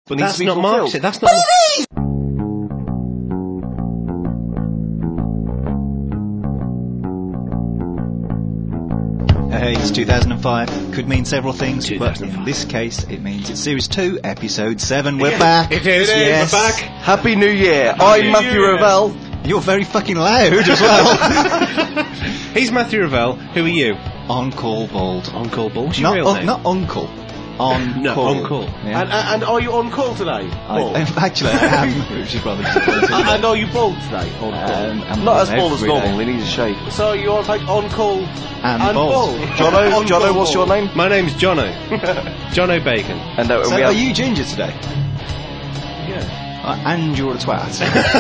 but needs That's to be not fulfilled. marketing. That's not. Hey, it's 2005. Could mean several things, but 2005. in this case, it means it's Series 2, Episode 7. We're back. It is. Yes. We're back. Happy New Year. I'm Matthew Ravel. You're very fucking loud as well. He's Matthew Ravel. Who are you? On Call Bald. On Call Ball. What's your real name? Not Uncle. On No, Call. On Call. Yeah. And are you on call today? Paul? Actually, I am, which is rather disappointing. And are you bald today? On call. I'm Not as bald as every normal, day. he needs a shave. So you are like on call And bald. Jono, what's your name? My name's Jono. Jono Bacon. And So we are have... you ginger today? Yeah. And you're a twat.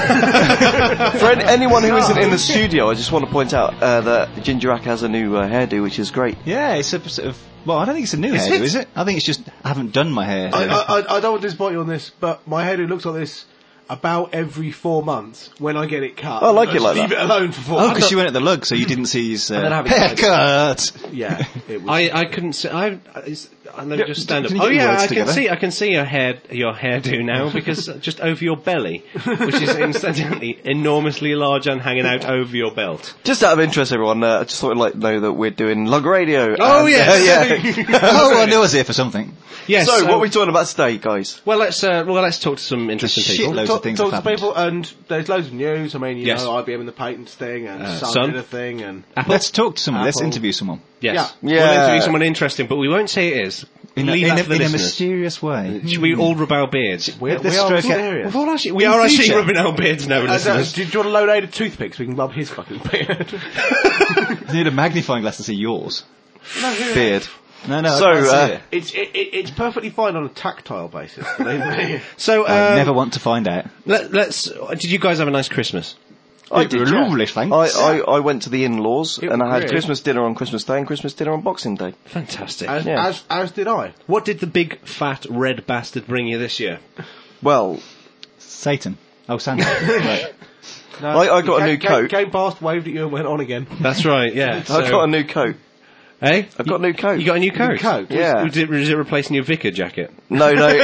For anyone who isn't in the studio, I just want to point out that Ginger Rack has a new hairdo, which is great. Yeah, it's a sort of... Well, I don't think it's a new hairdo, is it? I think it's just... I haven't done my hair. I don't want to disappoint you on this, but my hairdo looks like this about every 4 months when I get it cut. I like I it like leave that. it alone for 4 Oh, months. because you went at the lug, so you didn't see his then have it haircut. Yeah, it was. I couldn't see. Let me just stand up. can you Oh get your yeah, words I can together? see. I can see your hairdo now because just over your belly, which is incidentally enormously large and hanging out over your belt. Just out of interest, everyone, I just thought I'd like to know that we're doing Lug Radio. Oh, and, yes. yeah. Oh, I knew I was here for something. Yes. So, what are we talking about today, guys? Well, let's talk to some interesting people. shitloads of things Talk have to happened. people, and there's loads of news. I mean, you Yes. know, IBM and the patents thing, and Sun. Sun did a thing, and Apple. Let's talk to someone. Let's Apple. interview someone. Yes. Yeah. We'll interview someone interesting, but we won't say it is. In a, Leave in that a, for the in a listeners. mysterious way. Should we all rub our beards? we Let's are stroke it. mysterious. We are actually future. rubbing our beards now, listeners. Do you want to load out of toothpicks? We can rub his fucking beard. You need a magnifying glass to see yours. Beard. No, So, I can't see it. It's perfectly fine on a tactile basis. believe me. So, I never want to find out. let's. Did you guys have a nice Christmas? I It did, was yeah. lovely, thanks. I went to the in-laws It and I had really- Christmas dinner on Christmas Day and Christmas dinner on Boxing Day. Fantastic. Yeah. As did I. What did the big fat red bastard bring you this year? Well, Satan. Oh, Santa. Right. No, I got a new came, coat. Came past, waved at you, and went on again. That's right. Yeah. I got a new coat. Hey, I've got a new coat. You got a new coat. New coat? Yeah. Was it replacing your vicar jacket? No,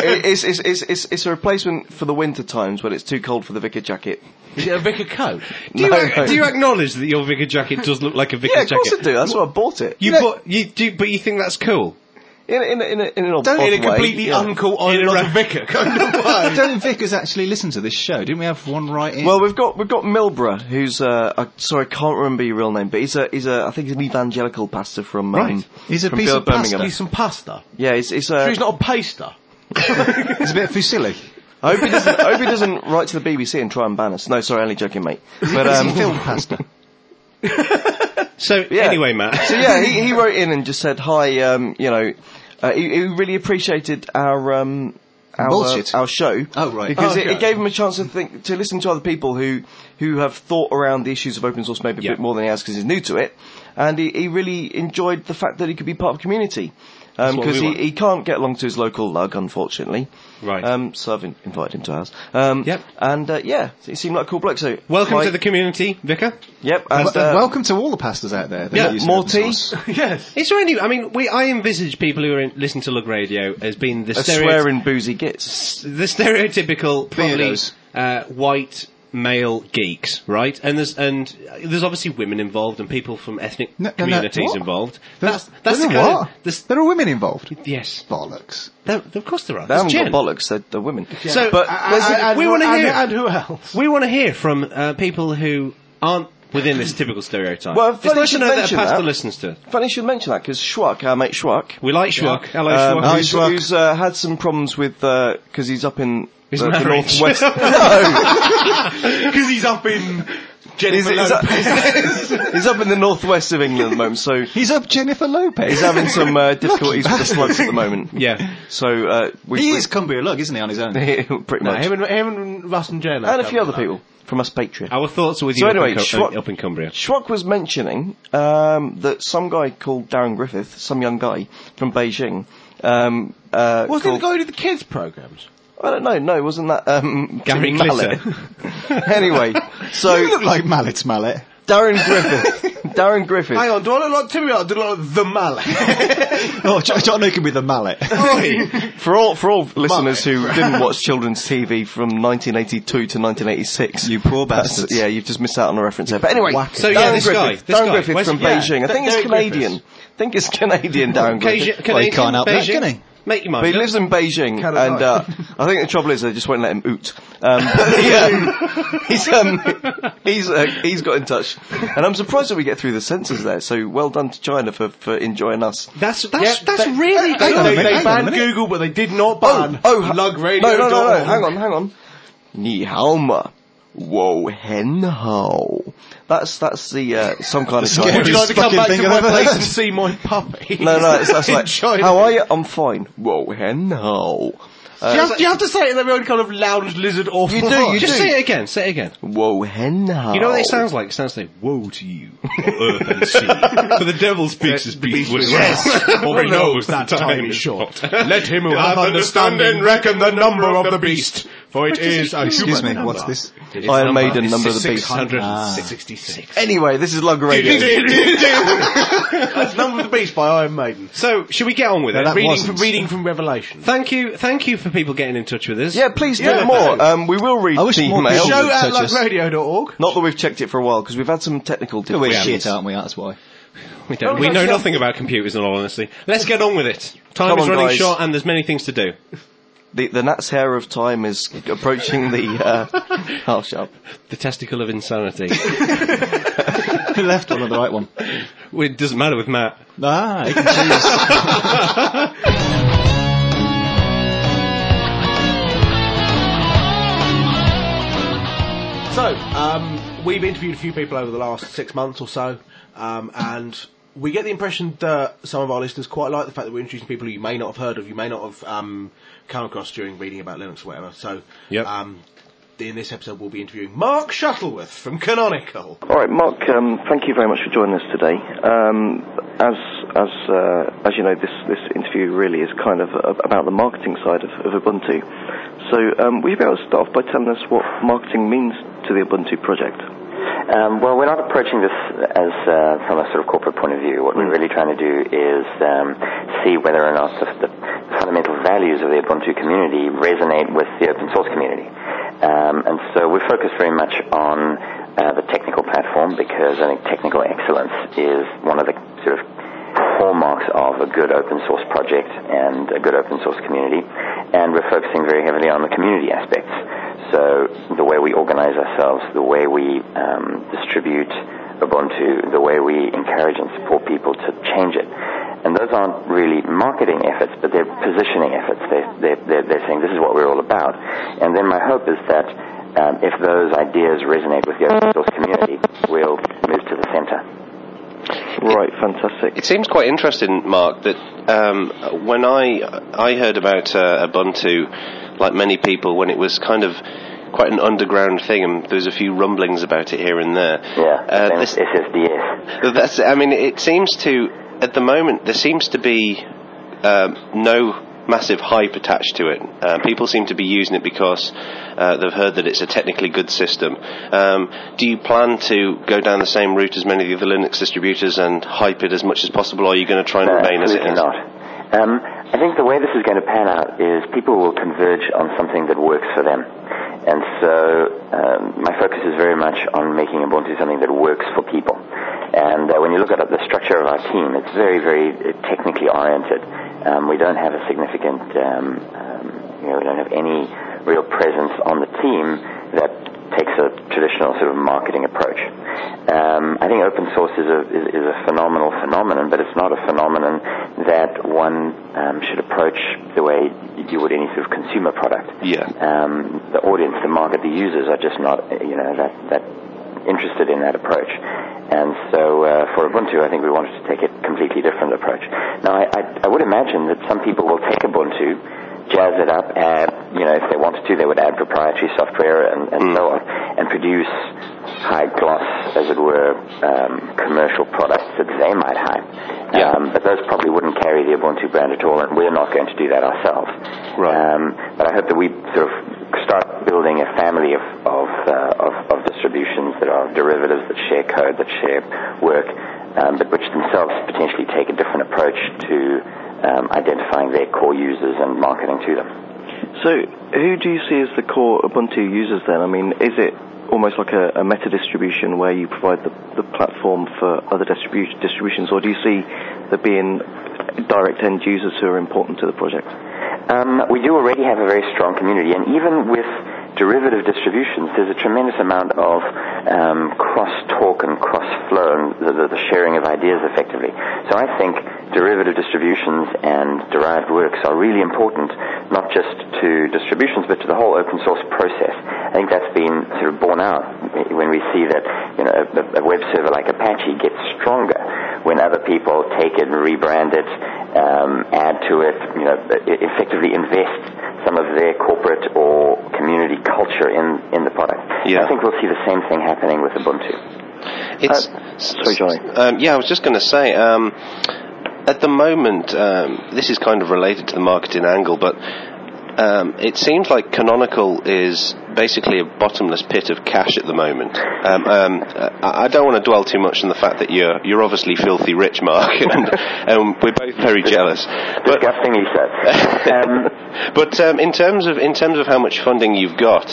it's a replacement for the winter times when it's too cold for the vicar jacket. Is it a vicar coat? Do you, No. do you acknowledge that your vicar jacket does look like a vicar Yeah, of jacket? course I do. That's why I bought it. But you think that's cool? In an odd Don't- way. In a completely yeah. uncool, I'm In a not ra- a vicar kind of way. Don't vicars actually listen to this show? Didn't we have one right in? Well, we've got Milborough, who's sorry, I can't remember your real name, but he's I think he's an evangelical pastor from Right. He's a from piece of Birmingham. Need some pasta. Yeah, he's Sure he's not a paster. It's a bit fusilly. I hope he doesn't write to the BBC and try and ban us. No, sorry, only joking, mate. But Film pasta. So Yeah. anyway, Matt. So yeah, he wrote in and just said hi. He really appreciated our Bullshit. our show. Oh, right. Because Oh, okay. it gave him a chance to listen to other people who have thought around the issues of open source maybe a Yeah. bit more than he has because he's new to it, and he really enjoyed the fact that he could be part of the community. what Because we want. he can't get along to his local lug, unfortunately. Right. So I've invited him to ours. Yep. And he seemed like a cool bloke. So Welcome hi- to the community, Vicar. Yep. And, Welcome to all the pastors out there. that Yeah, use more open tea? source. Yes. Is there any? I mean, I envisage people who listen to Lug Radio as being the a swearing boozy gits. the stereotypical, probably Beardos. white male geeks, right? And there's obviously women involved and people from ethnic communities what? involved. There's That's the what? kind of, There are women involved. yes. Bollocks. Of course there are. They There's haven't Jen. got bollocks, they're women. So, But we want to hear. And who else? We want to hear from people who aren't within this typical stereotype. Well, it's funny nice to you know that a mention pastor that. listens to. Funny you should mention that, because Schwak, our mate Schwak, We like Schwak. Hello, Schwak. Hi, who's, Schwak. who's had some problems with, because he's up in His the marriage. northwest. No, Because he's up in he's, Jennifer he's, Lopez. he's up in the northwest of England at the moment, so He's up Jennifer Lopez. he's having some difficulties with the slugs at the moment. Yeah. So He is Cumbria Lug, isn't he, on his own? pretty No, much. him and Russ and Jen. And a few other people from us Patreon. Our thoughts are with So you anyway, up in Cumbria. Schwak was mentioning that some guy called Darren Griffith, some young guy from Beijing, Wasn't it the called- guy who did the kids' programs? I don't know. No, wasn't that Gary Mallet? Anyway, so You look like Mallet's Mallet. Darren Griffith, Darren Griffith. Hang on, do I look like Timmy? Or do I look like the Mallet? Oh, John Newcombe with the mallet. For all listeners who didn't watch children's TV from 1982 to 1986, You poor bastards. yeah, you've just missed out on a reference there. But anyway, So, yeah, this guy. Darren Griffith from Where's- Beijing. I think he's Derek Canadian. Griffiths. I think it's Canadian, Darren Griffith. Well, he can't help that, Beijing? can he? Make your mind. But he lives in Beijing, Canada. and I think the trouble is they just won't let him oot. He's got in touch, and I'm surprised that we get through the censors there. So well done to China for enjoying us. That's Yeah, really hang on a They minute, hang on a banned minute. Google, but they did not ban lugradio.org. No, hang on. Ni hao ma, wo hen hao. That's the some kind of Chinese. Would you like to come fucking back thing to I've my ever place heard. and see my puppy? No, that's In like, China. how are you? I'm fine. Wo hen hao. Do you have to say it in their own kind of lounge lizard awful You do, voice? you Just do. say it again. Say it again. Wo hen hao. You know what it sounds like? It sounds like "Woe to you, O earth and sea." For the devil speaks his beast with For he knows that time is short. Let him who hath understanding reckon the number of the beast, for it is a Excuse me, human what's number. this? Iron Maiden, Number of the Beast. 666. Anyway, this is Lug Radio. That's Number of the Beast by Iron Maiden. So, should we get on with it? that wasn't. Reading from Revelation. Thank you for people getting in touch with us. Yeah, please do Yeah, more. We will read I wish the more email. people Show at touch us. lugradio.org. Not that we've checked it for a while, because we've had some technical We're difficulties. shit, aren't we? That's why. We don't. We know nothing about computers, in all honesty. Let's get on with it. Time Come is on, running guys. short, and there's many things to do. The gnat's hair of time is approaching the... oh, shut up. The testicle of insanity. The left one or the right one? Well, it doesn't matter with Matt. Ah, you can choose. So, we've interviewed a few people over the last 6 months or so, and we get the impression that some of our listeners quite like the fact that we're introducing people who you may not have heard of, you may not have come across during reading about Linux or whatever. So, Yep. in this episode, we'll be interviewing Mark Shuttleworth from Canonical. All right, Mark, thank you very much for joining us today. As you know, this interview really is kind of about the marketing side of Ubuntu. So, will you be able to start off by telling us what marketing means to the Ubuntu project? Well, we're not approaching this as from a sort of corporate point of view. What we're really trying to do is see whether or not the fundamental values of the Ubuntu community resonate with the open source community. And so we focus very much on the technical platform, because I think technical excellence is one of the sort of hallmarks of a good open source project and a good open source community. And we're focusing very heavily on the community aspects. So the way we organize ourselves, the way we distribute Ubuntu, the way we encourage and support people to change it. And those aren't really marketing efforts, but they're positioning efforts. They're saying this is what we're all about. And then my hope is that if those ideas resonate with the open source community, we'll move to the center. Right, fantastic. It seems quite interesting, Mark, that when I heard about Ubuntu, like many people, when it was kind of quite an underground thing, and there was a few rumblings about it here and there. Yeah, SSDS. That's. I mean, it seems to, at the moment, there seems to be no massive hype attached to it. People seem to be using it because they've heard that it's a technically good system. Do you plan to go down the same route as many of the other Linux distributors and hype it as much as possible, or are you going to try and remain as it is? Absolutely not. I think the way this is going to pan out is people will converge on something that works for them. And so my focus is very much on making Ubuntu something that works for people. And when you look at the structure of our team, it's very, very technically oriented. We don't have a significant, we don't have any real presence on the team that takes a traditional sort of marketing approach. I think open source is a phenomenal phenomenon, but it's not a phenomenon that one should approach the way you would any sort of consumer product. Yeah. The audience, the market, the users are just not, that interested in that approach. And so for Ubuntu, I think we wanted to take a completely different approach. Now, I would imagine that some people will take Ubuntu, jazz it up, add, if they wanted to, they would add proprietary software and so on, and produce high gloss, as it were, commercial products that they might hype. Yeah. But those probably wouldn't carry the Ubuntu brand at all, and we're not going to do that ourselves. Right. But I hope that we sort of start building a family of of distributions that are derivatives that share code, that share work, but which themselves potentially take a different approach to identifying their core users and marketing to them. So, who do you see as the core Ubuntu users then? I mean, is it almost like a meta distribution where you provide the platform for other distributions, or do you see there being direct end users who are important to the project? We do already have a very strong community, and even with derivative distributions, there's a tremendous amount of cross-talk and cross-flow and the sharing of ideas effectively. So I think derivative distributions and derived works are really important, not just to distributions, but to the whole open source process. I think that's been sort of borne out when we see that a web server like Apache gets stronger when other people take it and rebrand it, add to it, effectively invest some of their corporate or community culture in the product. Yeah. I think we'll see the same thing happening with Ubuntu. Sorry, Johnny. I was just going to say, at the moment, this is kind of related to the marketing angle, but it seems like Canonical is basically a bottomless pit of cash at the moment. I don't want to dwell too much on the fact that you're obviously filthy rich, Mark, and we're both very jealous. Disgustingly so. But in terms of how much funding you've got,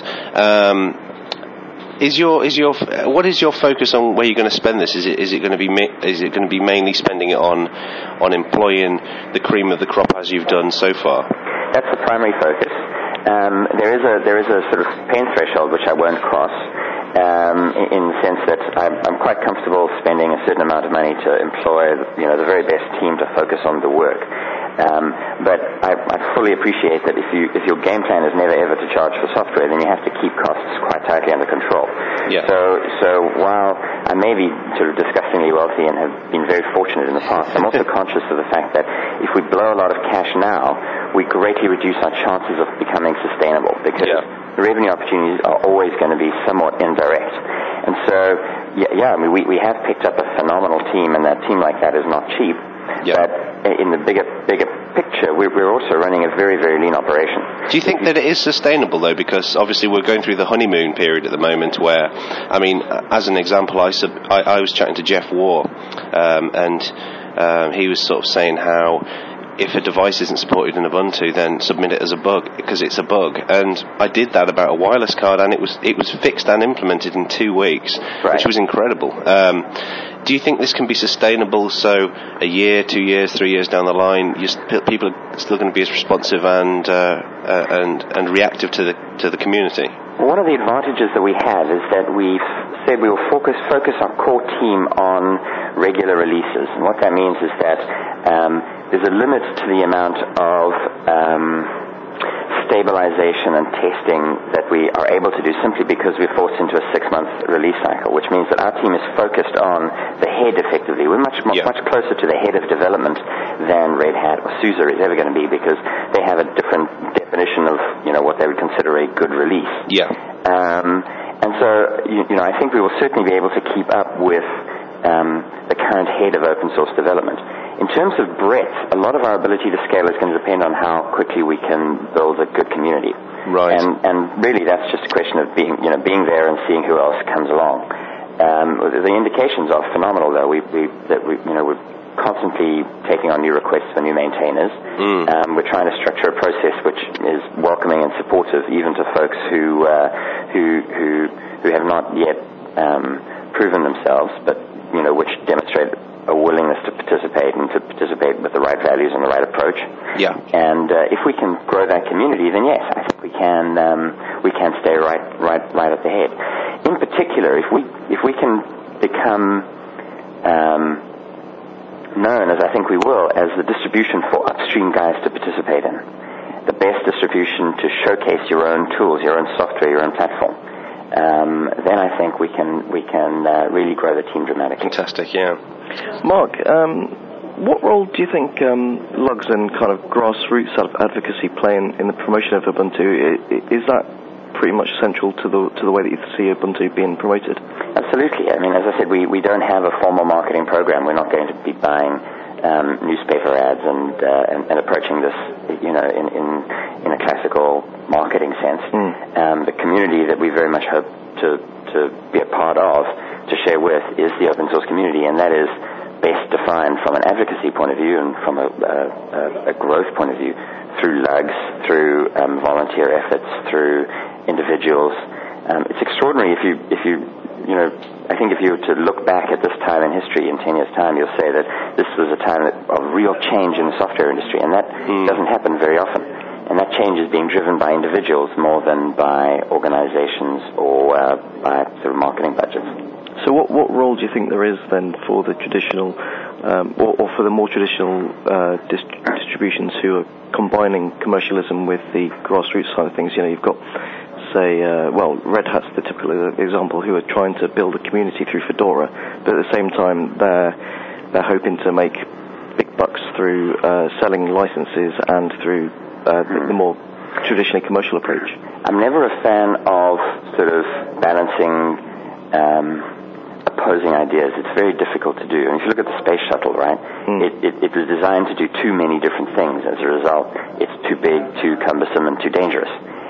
what is your focus on where you're going to spend this? Is it going to be mainly spending it on employing the cream of the crop as you've done so far? That's the primary focus. There is a sort of pain threshold which I won't cross, in the sense that I'm quite comfortable spending a certain amount of money to employ the very best team to focus on the work. But I fully appreciate that if your game plan is never ever to charge for software, then you have to keep costs quite tightly under control. Yeah. So while I may be sort of disgustingly wealthy and have been very fortunate in the past, I'm also conscious of the fact that if we blow a lot of cash now, we greatly reduce our chances of becoming sustainable, because the revenue opportunities are always going to be somewhat indirect. And so, we have picked up a phenomenal team, and that team like that is not cheap. Yeah. But in the bigger picture, we're also running a very, very lean operation. Do you think that it is sustainable, though? Because obviously we're going through the honeymoon period at the moment where, I mean, as an example, I was chatting to Jeff Waugh, and he was sort of saying how if a device isn't supported in Ubuntu, then submit it as a bug, because it's a bug. And I did that about a wireless card, and it was fixed and implemented in 2 weeks, right, which was incredible. Do you think this can be sustainable? So a year, 2 years, 3 years down the line, people are still going to be as responsive and reactive to the community? One of the advantages that we have is that we've said we will focus our core team on regular releases. And what that means is that there's a limit to the amount of stabilization and testing that we are able to do, simply because we're forced into a 6-month release cycle, which means that our team is focused on the head effectively. We're much closer to the head of development than Red Hat or SUSE is ever going to be, because they have a different definition of what they would consider a good release. Yeah. And so I think we will certainly be able to keep up with the current head of open source development. In terms of breadth, a lot of our ability to scale is going to depend on how quickly we can build a good community. Right. And really, that's just a question of being there and seeing who else comes along. The indications are phenomenal, though. We're constantly taking on new requests for new maintainers. We're trying to structure a process which is welcoming and supportive, even to folks who have not yet proven themselves, but which demonstrate a willingness to participate, and to participate with the right values and the right approach. Yeah. And if we can grow that community, then yes, I think we can stay right at the head. In particular, if we can become known, as I think we will, as the distribution for upstream guys to participate in, the best distribution to showcase your own tools, your own software, your own platform, then I think we can really grow the team dramatically. Fantastic, yeah. Mark, what role do you think lugs and kind of grassroots advocacy play in the promotion of Ubuntu? Is that pretty much central to the way that you see Ubuntu being promoted? Absolutely. I mean, as I said, we don't have a formal marketing program. We're not going to be buying newspaper ads and approaching this, in a classical marketing sense. The community that we very much hope to be a part of, to share with, is the open source community, and that is best defined from an advocacy point of view and from a growth point of view through lugs, through volunteer efforts, through individuals. It's extraordinary I think if you were to look back at this time in history in 10 years' time, you'll say that this was a time of real change in the software industry, and that doesn't happen very often. And that change is being driven by individuals more than by organizations or by sort of marketing budgets. So what role do you think there is then for the traditional, or for the more traditional distributions who are combining commercialism with the grassroots side of things? You've got, say, Red Hat's the typical example, who are trying to build a community through Fedora, but at the same time they're hoping to make big bucks through selling licenses and through the more traditionally commercial approach. I'm never a fan of sort of balancing opposing ideas. It's very difficult to do. And if you look at the space shuttle, right, it was designed to do too many different things. As a result, it's too big, too cumbersome, and too dangerous.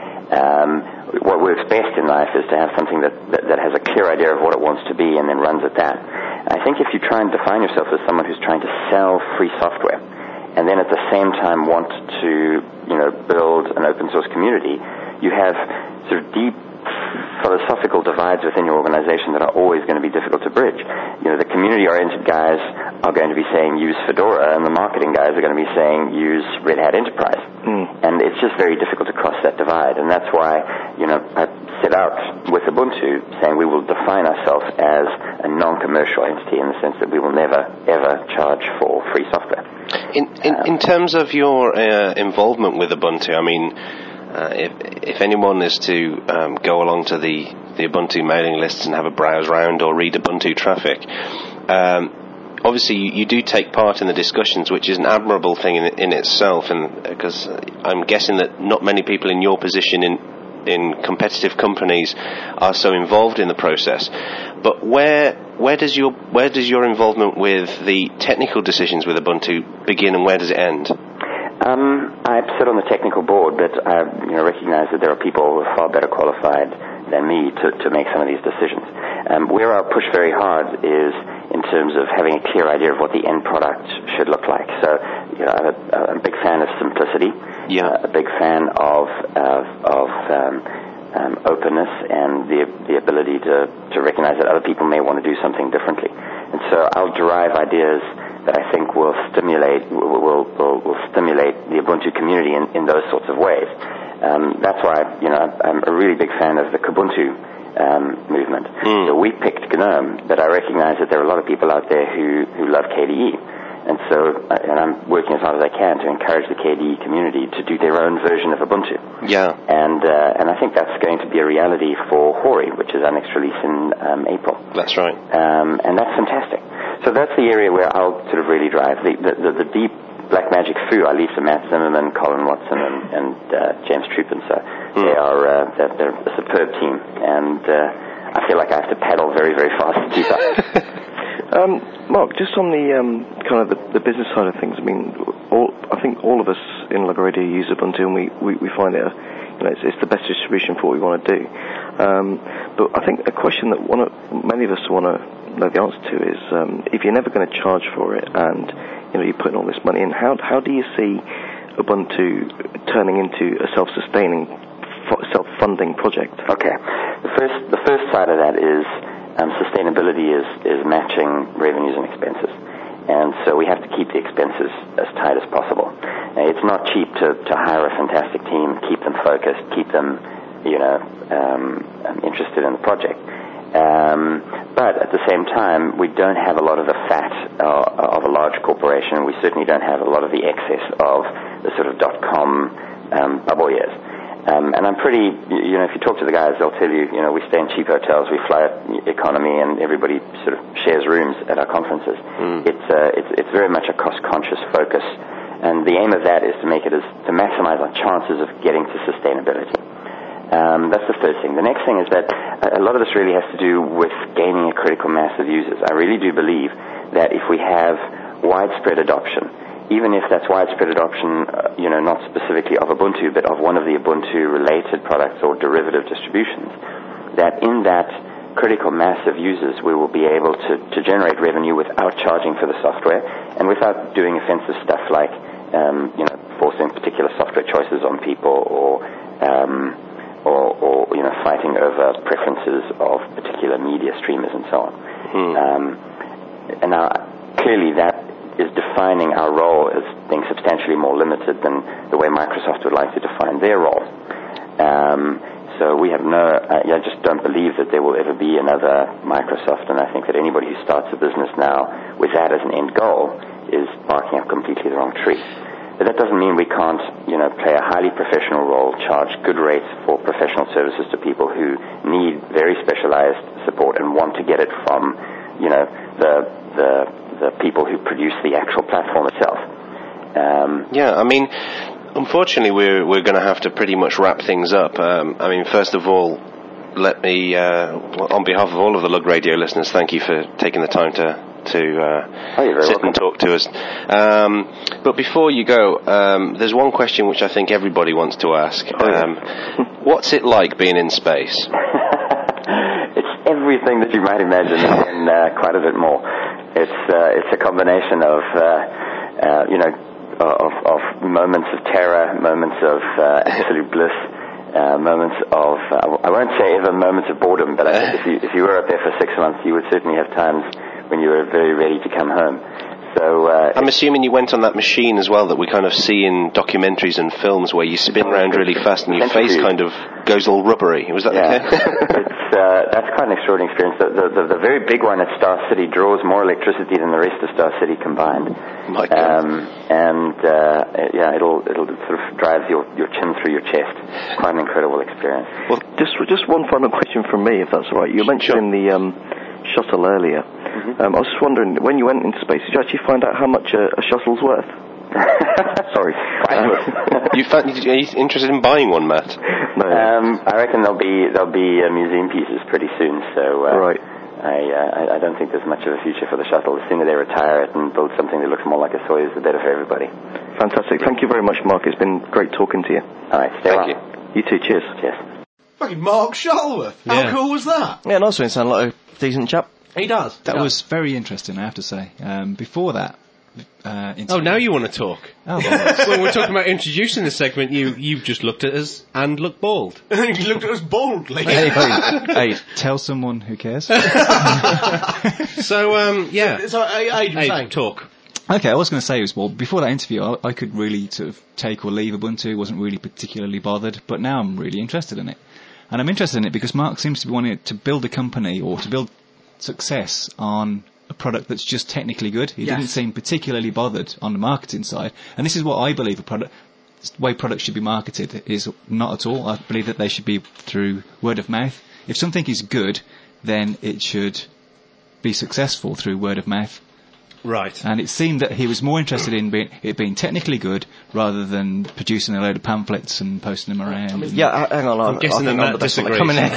What works best in life is to have something that has a clear idea of what it wants to be and then runs at that. I think if you try and define yourself as someone who's trying to sell free software and then at the same time want to, build an open source community, you have sort of deep philosophical divides within your organization that are always going to be difficult to bridge. The community-oriented guys are going to be saying use Fedora, and the marketing guys are going to be saying use Red Hat Enterprise. And it's just very difficult to cross that divide, and that's why, I set out with Ubuntu saying we will define ourselves as a non-commercial entity in the sense that we will never, ever charge for free software. In terms of your involvement with Ubuntu, I mean, if anyone is to go along to the Ubuntu mailing lists and have a browse round or read Ubuntu traffic, obviously you do take part in the discussions, which is an admirable thing in itself, and because I'm guessing that not many people in your position in competitive companies are so involved in the process. But where does your involvement with the technical decisions with Ubuntu begin, and where does it end? I sit on the technical board, but I recognize that there are people who are far better qualified than me to make some of these decisions. Where I'll push very hard is in terms of having a clear idea of what the end product should look like. So, I'm a big fan of simplicity, a big fan of openness and the ability to recognize that other people may want to do something differently. And so I'll derive ideas that I think will stimulate the Ubuntu community in those sorts of ways. That's why I'm a really big fan of the Kubuntu movement. So we picked GNOME, but I recognize that there are a lot of people out there who love KDE. And so I'm working as hard as I can to encourage the KDE community to do their own version of Ubuntu. Yeah. And I think that's going to be a reality for Hori, which is our next release in April. That's right. And that's fantastic. So that's the area where I'll sort of really drive. The deep black magic foo, I leave to Matt Zimmerman, Colin Watson, and James Troopin. So they're a superb team. And I feel like I have to paddle very, very fast to keep up. Mark, just on the kind of the business side of things, I mean, I think all of us in Log Radio use Ubuntu, and we find it, it's the best distribution for what we want to do. But I think a question that many of us want to know the answer to is, if you're never going to charge for it, and you're putting all this money in, how do you see Ubuntu turning into a self-sustaining, self-funding project? Okay, the first side of that is sustainability is matching revenues and expenses. And so we have to keep the expenses as tight as possible. Now, it's not cheap to hire a fantastic team, keep them focused, keep them, interested in the project. But at the same time, we don't have a lot of the fat of a large corporation. We certainly don't have a lot of the excess of the sort of .com bubble years. And I'm pretty, if you talk to the guys, they'll tell you, we stay in cheap hotels, we fly economy, and everybody sort of shares rooms at our conferences. It's very much a cost-conscious focus, and the aim of that is to maximize our chances of getting to sustainability. That's the first thing. The next thing is that a lot of this really has to do with gaining a critical mass of users. I really do believe that if we have widespread adoption, even if that's widespread adoption, not specifically of Ubuntu, but of one of the Ubuntu-related products or derivative distributions, that in that critical mass of users, we will be able to generate revenue without charging for the software and without doing offensive stuff like, forcing particular software choices on people or fighting over preferences of particular media streamers and so on. And now, clearly that is defining our role as being substantially more limited than the way Microsoft would like to define their role. So we have I just don't believe that there will ever be another Microsoft, and I think that anybody who starts a business now with that as an end goal is barking up completely the wrong tree. But that doesn't mean we can't, play a highly professional role, charge good rates for professional services to people who need very specialized support and want to get it from, the people who produce the actual platform itself. Unfortunately, we're going to have to pretty much wrap things up. First of all, let me, on behalf of all of the Lug Radio listeners, thank you for taking the time to sit welcome. and talk to us. But before you go, there's one question which I think everybody wants to ask. What's it like being in space? It's everything that you might imagine and quite a bit more. It's a combination of moments of terror, moments of absolute bliss, moments of I won't say ever moments of boredom, but I think if you were up there for 6 months, you would certainly have times when you were very ready to come home. So I'm assuming you went on that machine as well that we kind of see in documentaries and films where you spin around really fast and your face kind of goes all rubbery. Was that the case? That's quite an extraordinary experience. The very big one at Star City draws more electricity than the rest of Star City combined. My God. It'll sort of drive your chin through your chest. Quite an incredible experience. Well, just one final question from me, if that's all right. You mentioned the shuttle earlier. I was just wondering, when you went into space, did you actually find out how much a shuttle's worth? Sorry. Are you interested in buying one, Matt? No. I reckon there'll be museum pieces pretty soon. So right. I don't think there's much of a future for the shuttle. The sooner they retire it and build something that looks more like a Soyuz, the better for everybody. Fantastic. Thank you very much, Mark. It's been great talking to you. All right. Stay well. Thank You too. Cheers. Cheers. Fucking Mark Shuttleworth. How cool was that? Yeah, nice one. Sound like a decent chap. He does. That was very interesting, I have to say. Before that... now you want to talk. Oh, well. When we're talking about introducing this segment, you've just looked at us and looked bald. He looked at us boldly. Hey, tell someone who cares. So, talk. Okay, I was going to say was, well, before that interview, I could really sort of take or leave Ubuntu, wasn't really particularly bothered, but now I'm really interested in it. And I'm interested in it because Mark seems to be wanting to build a company or to build success on a product that's just technically good. He didn't seem particularly bothered on the marketing side. And this is what I believe the way products should be marketed is not at all. I believe that they should be through word of mouth. If something is good, then it should be successful through word of mouth. Right. And it seemed that he was more interested in it being technically good rather than producing a load of pamphlets and posting them around. Hang on. I'm guessing that Matt disagrees.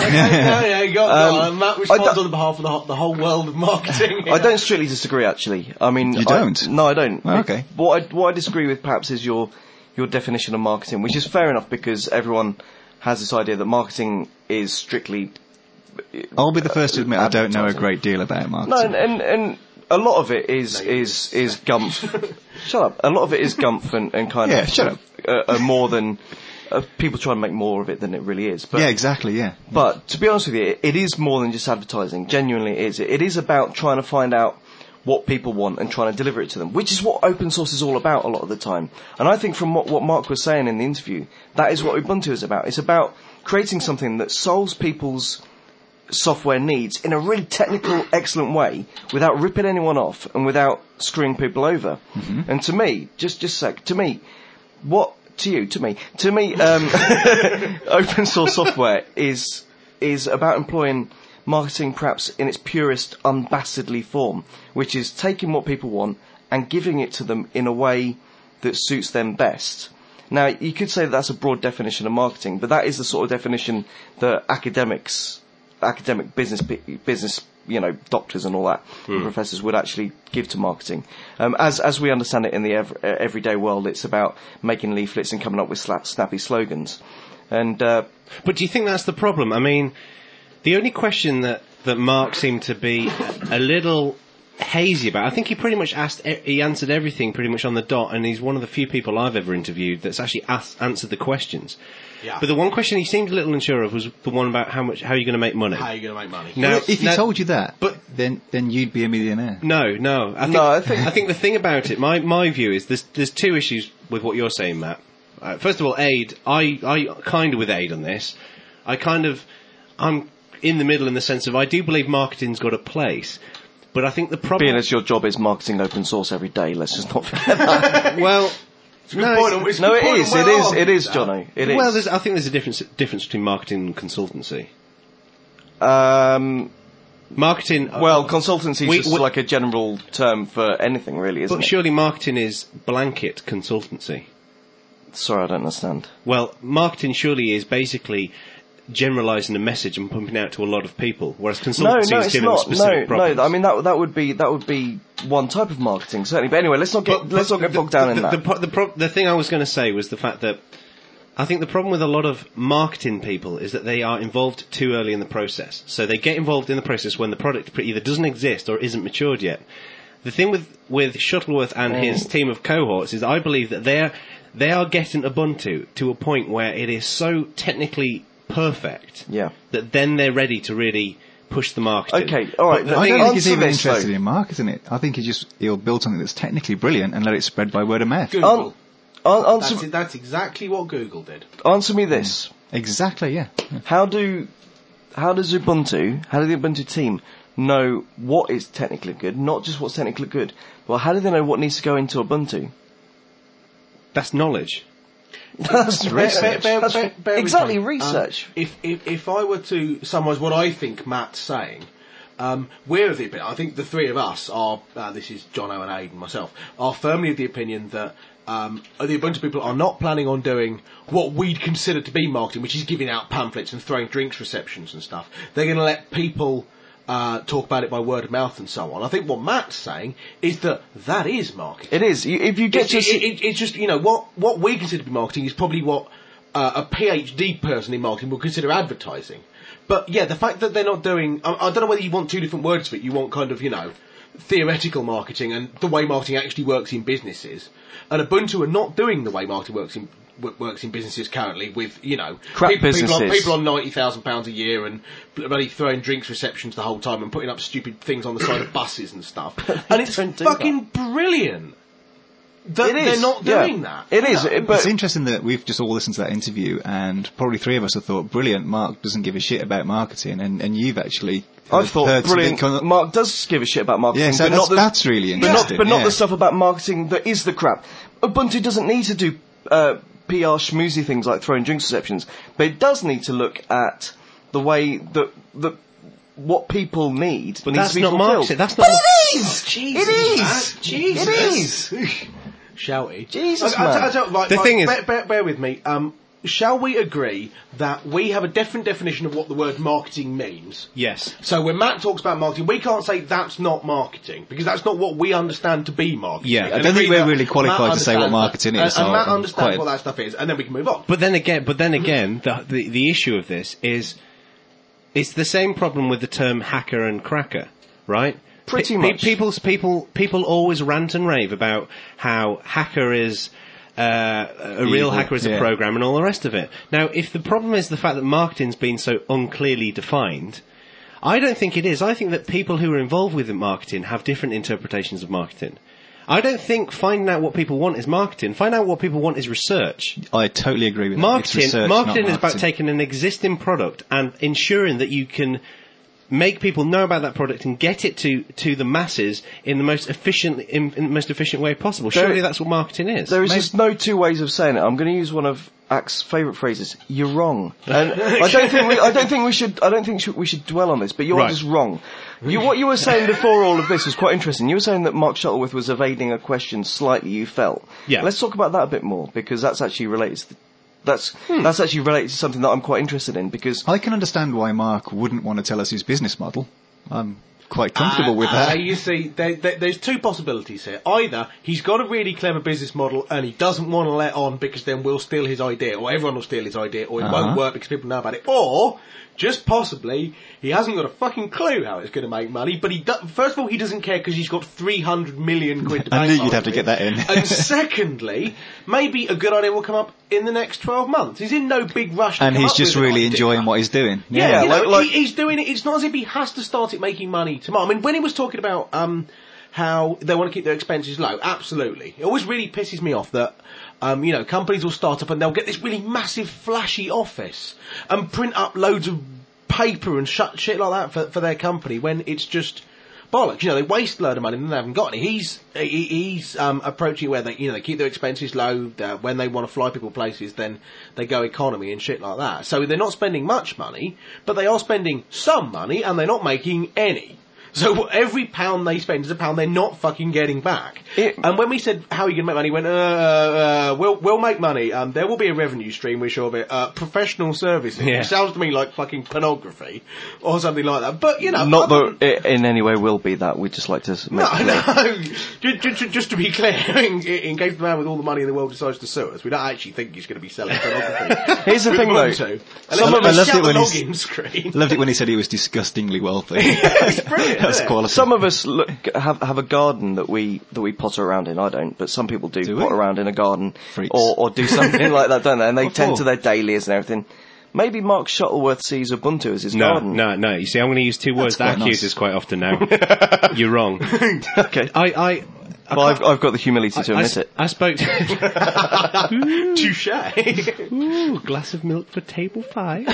Matt responds on behalf of the whole world of marketing. I don't strictly disagree, actually. I mean, you don't? No, I don't. Oh, okay. What I disagree with perhaps is your definition of marketing, which is fair enough because everyone has this idea that marketing is strictly. I'll be the first to admit I don't know a great deal about marketing. No, and a lot of it is gumph. Shut up. A lot of it is gumph and kind of. Shut up. More than people try and make more of it than it really is. But, yeah, exactly. Yeah. But to be honest with you, it is more than just advertising. Genuinely, it is. It is about trying to find out what people want and trying to deliver it to them, which is what open source is all about a lot of the time. And I think from what Mark was saying in the interview, that is what Ubuntu is about. It's about creating something that solves people's software needs in a really technical, excellent way without ripping anyone off and without screwing people over. Mm-hmm. And to me, just a sec, to me, open source software is about employing marketing perhaps in its purest, unbastardly form, which is taking what people want and giving it to them in a way that suits them best. Now, you could say that's a broad definition of marketing, but that is the sort of definition that academic business doctors and all that, and professors would actually give to marketing. As we understand it in the everyday world, it's about making leaflets and coming up with snappy slogans. And But do you think that's the problem? I mean, the only question that Mark seemed to be a little hazy about, I think he answered everything pretty much on the dot, and he's one of the few people I've ever interviewed that's actually answered the questions. Yeah. But the one question he seemed a little unsure of was the one about how are you going to make money? How are you going to make money? Now, if he told you that, then you'd be a millionaire. No. I think the thing about it, my view is there's two issues with what you're saying, Matt. First of all, Aid, I kind of with Aid on this. I'm in the middle in the sense of I do believe marketing's got a place, but I think the problem... Being as your job is marketing open source every day, let's just not forget that. Well... It is, Jono. It is. Well, I think there's a difference between marketing and consultancy. Marketing... Well, consultancy is just like a general term for anything, really, isn't it? But surely marketing is blanket consultancy. Sorry, I don't understand. Well, marketing surely is basically generalising a message and pumping out to a lot of people, whereas consultancy is giving them specific problems. No, I mean that would be one type of marketing, certainly. But anyway, let's not get bogged down in that. The thing I was going to say was the fact that I think the problem with a lot of marketing people is that they are involved too early in the process. So they get involved in the process when the product either doesn't exist or isn't matured yet. The thing with Shuttleworth and his team of cohorts is I believe that they are getting Ubuntu to a point where it is so technically perfect that then they're ready to really push the marketing. Okay, all right. I don't think he's even interested in marketing it. I think he'll build something that's technically brilliant and let it spread by word of mouth. Google. That's exactly what Google did. Answer me this. Exactly, yeah. How do the Ubuntu team know what is technically good, not just what's technically good? Well, how do they know what needs to go into Ubuntu? That's knowledge. That's research. Bear exactly, with me. research. If I were to summarise what I think Matt's saying, we're of the opinion, I think the three of us are, this is Jono and Aid and myself, are firmly of the opinion that the Ubuntu people are not planning on doing what we'd consider to be marketing, which is giving out pamphlets and throwing drinks receptions and stuff. They're going to let people talk about it by word of mouth and so on. I think what Matt's saying is that is marketing. It is. If you get it's just, what we consider to be marketing is probably what a PhD person in marketing would consider advertising. But yeah, the fact that they're not doing, I don't know whether you want two different words for it. You want kind of, theoretical marketing and the way marketing actually works in businesses. And Ubuntu are not doing the way marketing works in businesses currently with, crap businesses. People on £90,000 a year and bloody throwing drinks receptions the whole time and putting up stupid things on the side of buses and stuff. And it's fucking brilliant that they're not doing that. It is. But it's interesting that we've just all listened to that interview and probably three of us have thought, brilliant, Mark doesn't give a shit about marketing, and you've actually... I've thought, brilliant, Mark does give a shit about marketing. Yeah, so that's really interesting. But not the stuff about marketing that is the crap. Ubuntu doesn't need to do PR schmoozy things like throwing drinks receptions, but it does need to look at the way that what people need but needs that's to be not fulfilled. marketing. That's but not. It is. Jesus, It is. Matt. Jesus. It is. Shouty. Jesus, man. The thing is, bear with me. Shall we agree that we have a different definition of what the word marketing means? yes. So when Matt talks about marketing, we can't say that's not marketing, because that's not what we understand to be marketing. Yeah. I don't think we're really qualified to say what marketing is. And Matt understands what that stuff is, and then we can move on. But then again, the issue of this is, it's the same problem with the term hacker and cracker, right? Pretty much. People always rant and rave about how hacker is a real hacker is a program and all the rest of it. Now, if the problem is the fact that marketing's been so unclearly defined, I don't think it is. I think that people who are involved with marketing have different interpretations of marketing. I don't think finding out what people want is marketing. Finding out what people want is research. I totally agree with that. It's research, marketing not is about taking an existing product and ensuring that you can make people know about that product and get it to the masses in the most efficient way possible. Surely that's what marketing is. There is just no two ways of saying it. I'm going to use one of Ack's favourite phrases. You're wrong. And I don't think we should dwell on this. But you're just wrong. What you were saying before all of this was quite interesting. You were saying that Mark Shuttleworth was evading a question slightly. You felt. Yeah. Let's talk about that a bit more, because that's actually related to that's actually related to something that I'm quite interested in, because I can understand why Mark wouldn't want to tell us his business model. quite comfortable with that. You see, there's two possibilities here. Either he's got a really clever business model and he doesn't want to let on because then we'll steal his idea, or everyone will steal his idea, or it won't work because people know about it, or just possibly he hasn't got a fucking clue how it's going to make money, but first of all, he doesn't care because he's got 300 million quid to pay. I knew you'd have to get that in. And secondly, maybe a good idea will come up in the next 12 months. He's in no big rush to and come he's up just with an really idea. enjoying what he's doing. Yeah, you know, he's doing it. It's not as if he has to start it making money tomorrow. I mean, when he was talking about how they want to keep their expenses low, absolutely. It always really pisses me off that you know, companies will start up and they'll get this really massive, flashy office and print up loads of paper and shit like that for their company when it's just bollocks. You know, they waste a load of money and they haven't got any. He's approaching where they keep their expenses low. When they want to fly people places, then they go economy and shit like that. So they're not spending much money, but they are spending some money and they're not making any. So every pound they spend is a pound they're not fucking getting back. And when we said, how are you going to make money, he went, we'll make money. There will be a revenue stream, we're sure of it. Professional services. Yeah. It sounds to me like fucking pornography or something like that. But, you know... Not that it in any way will be that. We'd just like to make clear. Just to be clear, in case the man with all the money in the world decides to sue us, we don't actually think he's going to be selling pornography. Here's the thing, though. Screen. Loved it when he said he was disgustingly wealthy. It's brilliant. That's quality. Some of us have a garden that we potter around in. I don't, but some people do potter around in a garden or do something like that, don't they? And they tend to their dailies and everything. Maybe Mark Shuttleworth sees Ubuntu as his garden. No. You see, I'm going to use two words that accuses quite often now. You're wrong. Okay. I've got the humility to admit it. I spoke to... Touche. Ooh, glass of milk for table 5.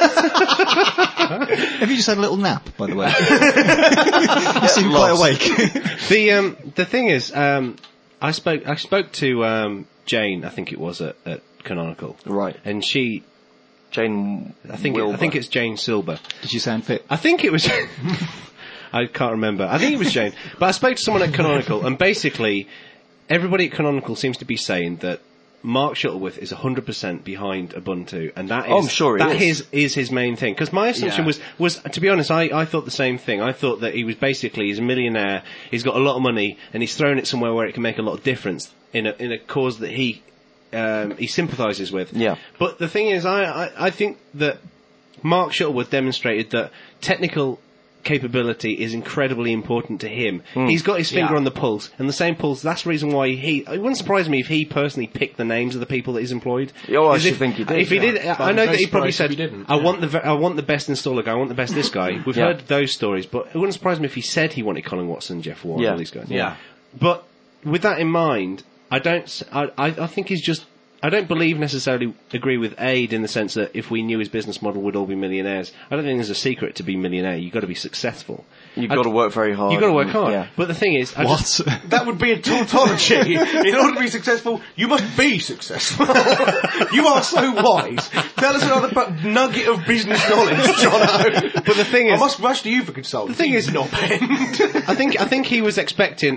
Have you just had a little nap, by the way? You seem quite awake. The thing is, I spoke to Jane, I think it was at Canonical. Right. And she... Jane I think it's Jane Silber. Did she sound fit? I think it was... I can't remember. I think it was Jane. But I spoke to someone at Canonical, and basically, everybody at Canonical seems to be saying that Mark Shuttleworth is 100% behind Ubuntu, and that is... I'm sure is his main thing. Because my assumption was, to be honest, I thought the same thing. I thought that he was basically, he's a millionaire, he's got a lot of money, and he's thrown it somewhere where it can make a lot of difference in a cause that he sympathises with. Yeah. But the thing is, I think that Mark Shuttleworth demonstrated that technical capability is incredibly important to him. He's got his finger on the pulse, and the same pulse. That's the reason why it wouldn't surprise me if he personally picked the names of the people that he's employed. Oh, I should think he did. If he did, I know that he probably said, I want the best installer guy, I want the best this guy. We've heard those stories, but it wouldn't surprise me if he said he wanted Colin Watson, Jeff Ward, all these guys. Yeah. But with that in mind, I think he's just... I don't necessarily agree with Aid in the sense that if we knew his business model, we'd all be millionaires. I don't think there's a secret to be millionaire. You've got to be successful. You've got to work very hard. You've got to work hard. Yeah. But the thing is... That would be a tautology. In order to be successful, you must be successful. You are so wise. Tell us another nugget of business knowledge, Jono. But the thing is... I must rush to you for consultancy. The thing is... not I think he was expecting...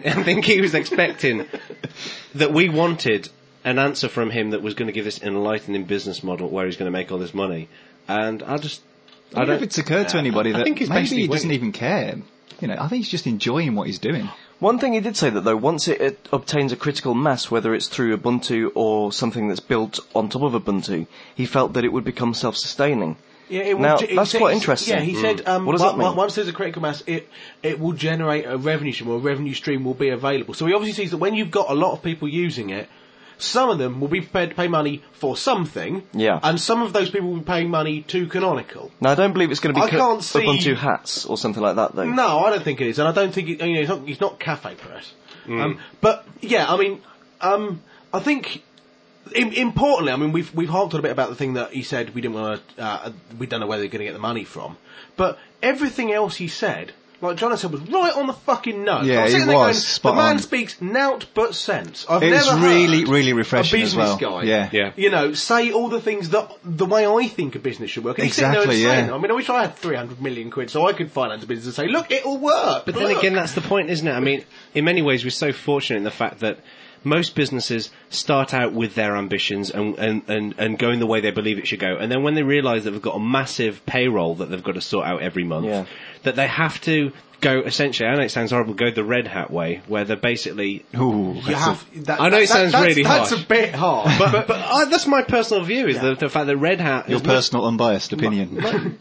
that we wanted an answer from him that was going to give this enlightening business model where he's going to make all this money. And I don't know if it's occurred to anybody that maybe he doesn't even care. You know, I think he's just enjoying what he's doing. One thing he did say that though, once it obtains a critical mass, whether it's through Ubuntu or something that's built on top of Ubuntu, he felt that it would become self-sustaining. Yeah, that's quite interesting. Yeah, he said, what does that mean? Once there's a critical mass, it will generate a revenue stream, or a revenue stream will be available. So he obviously sees that when you've got a lot of people using it, some of them will be prepared to pay money for something, and some of those people will be paying money to Canonical. Now, I don't believe it's going to be Ubuntu hats or something like that, though. No, I don't think it is, and I don't think it's not Cafe Press. But yeah, I mean, I think importantly, I mean, we've harped on a bit about the thing that he said we don't know where they're going to get the money from, but everything else he said, like John said, was right on the fucking nose. Yeah, he was. Spot the man on. speaks nout but sense. I've It's never really, heard really refreshing a business as well. guy, Yeah. you know, say all the things that the way I think a business should work. And Exactly, he's sitting there and saying, yeah. I mean, I wish I had 300 million quid so I could finance a business and say, look, it'll work. But then again, that's the point, isn't it? I mean, in many ways, we're so fortunate in the fact that most businesses start out with their ambitions and going the way they believe it should go. And then when they realise that they've got a massive payroll that they've got to sort out every month, that they have to go, essentially, I know it sounds horrible, go the Red Hat way, where they're basically... Ooh, I know it sounds really harsh. That's a bit hard. But that's my personal view, is the fact that Red Hat... Your personal unbiased opinion.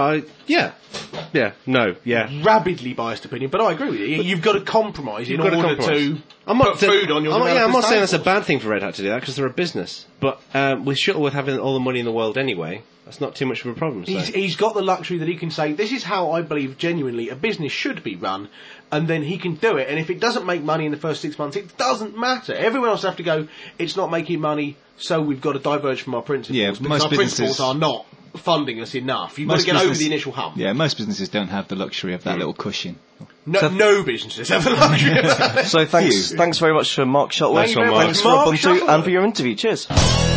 Rabidly biased opinion, but I agree with you. You've got to compromise in order to put food on your I'm not saying that's a tables. bad thing for Red Hat to do that, because they're a business. But with Shuttleworth having all the money in the world anyway, that's not too much of a problem. So. He's got the luxury that he can say, this is how I believe genuinely a business should be run, and then he can do it. And if it doesn't make money in the first 6 months, it doesn't matter. Everyone else have to go, it's not making money, so we've got to diverge from our principles. Yeah, because most our businesses- principles are not funding us enough. You've got to get over the initial hump. Yeah, most businesses don't have the luxury of that little cushion. No businesses have the luxury of that. So thanks very much for Mark Shuttleworth. Thank you very much, Thanks for Mark Ubuntu Shuttleworth. and for your interview. Cheers.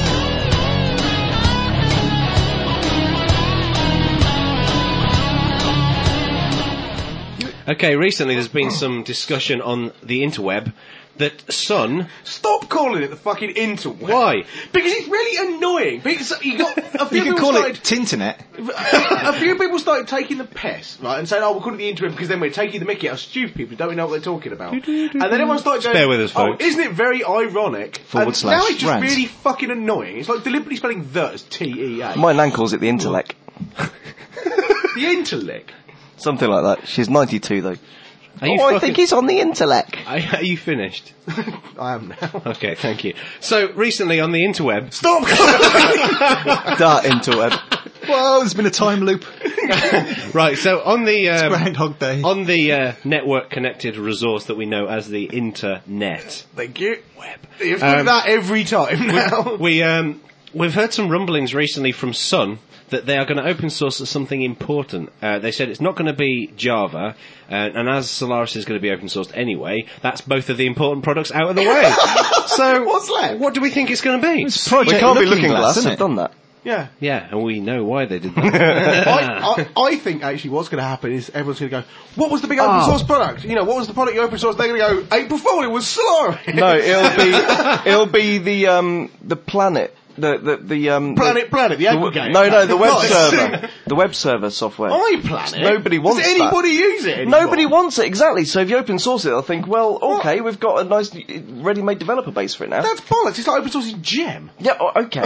Okay, recently there's been some discussion on the interweb that Sun... Stop calling it the fucking interweb. Why? Because it's really annoying. Because you got a few You can people call started, it Tinternet. a few people started taking the piss, right, and saying, "Oh, we'll call it the interweb because then we're taking the mickey out of stupid people who don't know what they're talking about." And then everyone started going, bear with us, "Oh, folks. isn't it very ironic?" / and now it's just rant. really fucking annoying. It's like deliberately spelling the as T-E-A. My nan calls it the intellect. The intellect. Something like that. She's 92 though. I think he's on the intellect. Are you finished? I am now. Okay, thank you. So, recently on the interweb... Stop! That interweb. Whoa, there's been a time loop. Right, so on the... Groundhog Day. On the network-connected resource that we know as the internet. Thank you. Web. You have to do that every time now. We've heard some rumblings recently from Sun that they are going to open source something important. They said it's not going to be Java, and as Solaris is going to be open sourced anyway, that's both of the important products out of the way. So, What's left? What do we think it's going to be? We can't be Looking Glass. isn't Have it? done that. Yeah. Yeah, and we know why they did that. I think actually what's going to happen is everyone's going to go, what was the big open source product? You know, what was the product you open source? They're going to go, April Fool, it was Solaris. No, it'll be the Planet. Planet, the aggregator. No, the web server. The web server software. iPlanet? Nobody wants Does anybody use it anymore? Nobody wants it, exactly. So if you open source it, they'll think, well, okay, we've got a nice ready-made developer base for it now. That's bollocks. It's like open sourcing Gem. Yeah, okay.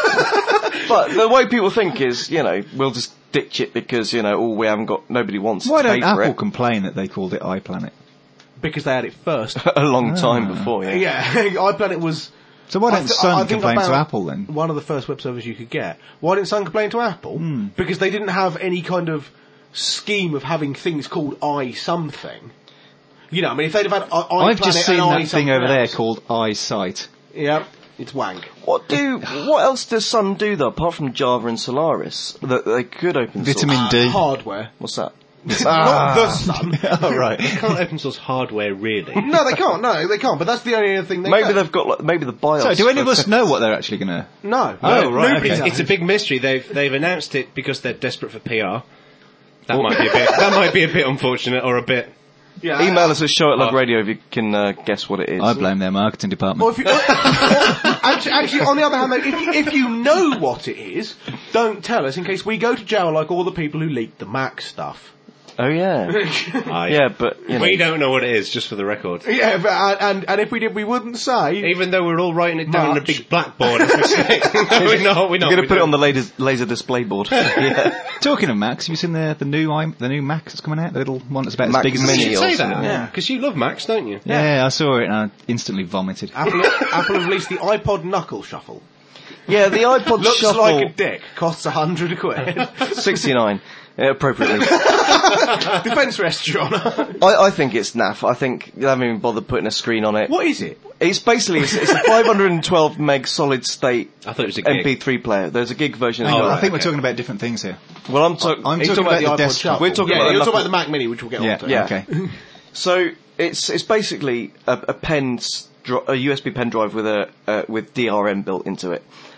But the way people think is, we'll just ditch it because, we haven't got, nobody wants Why to pay don't for Apple it. complain that they called it iPlanet? Because they had it first. A long time before, yeah. Yeah, iPlanet was... So why don't Sun think complain to about Apple then? One of the first web servers you could get. Why didn't Sun complain to Apple? Because they didn't have any kind of scheme of having things called iSomething. You know, I mean, if they'd have had iPlanet I've just seen and that thing over there else. called iSight. Yeah, it's wank. What else does Sun do though, apart from Java and Solaris, that they could open source? Vitamin D. Hardware. What's that? Not the Sun. Oh, right. They can't open source hardware, really. No, they can't. No, they can't. But that's the only other thing they Maybe can. they've got maybe the BIOS. So, do any of us know what they're actually going to... No. Oh, right, Nobody okay. knows. It's a big mystery. They've announced it because they're desperate for PR. That might be a bit unfortunate, or a bit... Yeah, Email us at show@logradio if you can guess what it is. I blame their marketing department. Or if you, actually, on the other hand, though, if you know what it is, don't tell us in case we go to jail like all the people who leaked the Mac stuff. Oh yeah, yeah, but We don't know what it is, just for the record. Yeah, but, and if we did, we wouldn't say. Even though we're all writing it down on a Much. big blackboard as we say. No, we're not. You're going to put it on the laser display board. Yeah. Talking of Macs, have you seen the new Mac that's coming out? The little one that's about Mac as big as Mini You a... should say or that, something. yeah. Because you love Macs, don't you? Yeah, I saw it and I instantly vomited. Apple have released the iPod Knuckle Shuffle. Yeah, the iPod Looks Shuffle like a dick. Costs £100. 69. Appropriately. Defence rest, Your Honour. I think it's naff. I think they haven't even bothered putting a screen on it. What is it? It's basically it's a 512 meg solid state I thought it was a gig. MP3 player. There's a gig version as Oh, well. I think we're talking about different things here. Well, I'm talking about the iPod desktop. Shuffle. We're talking yeah, about you're the talking about Knuckle. the Mac Mini, which we'll get Yeah, on to. Yeah. okay. So it's basically a USB pen drive with DRM built into it.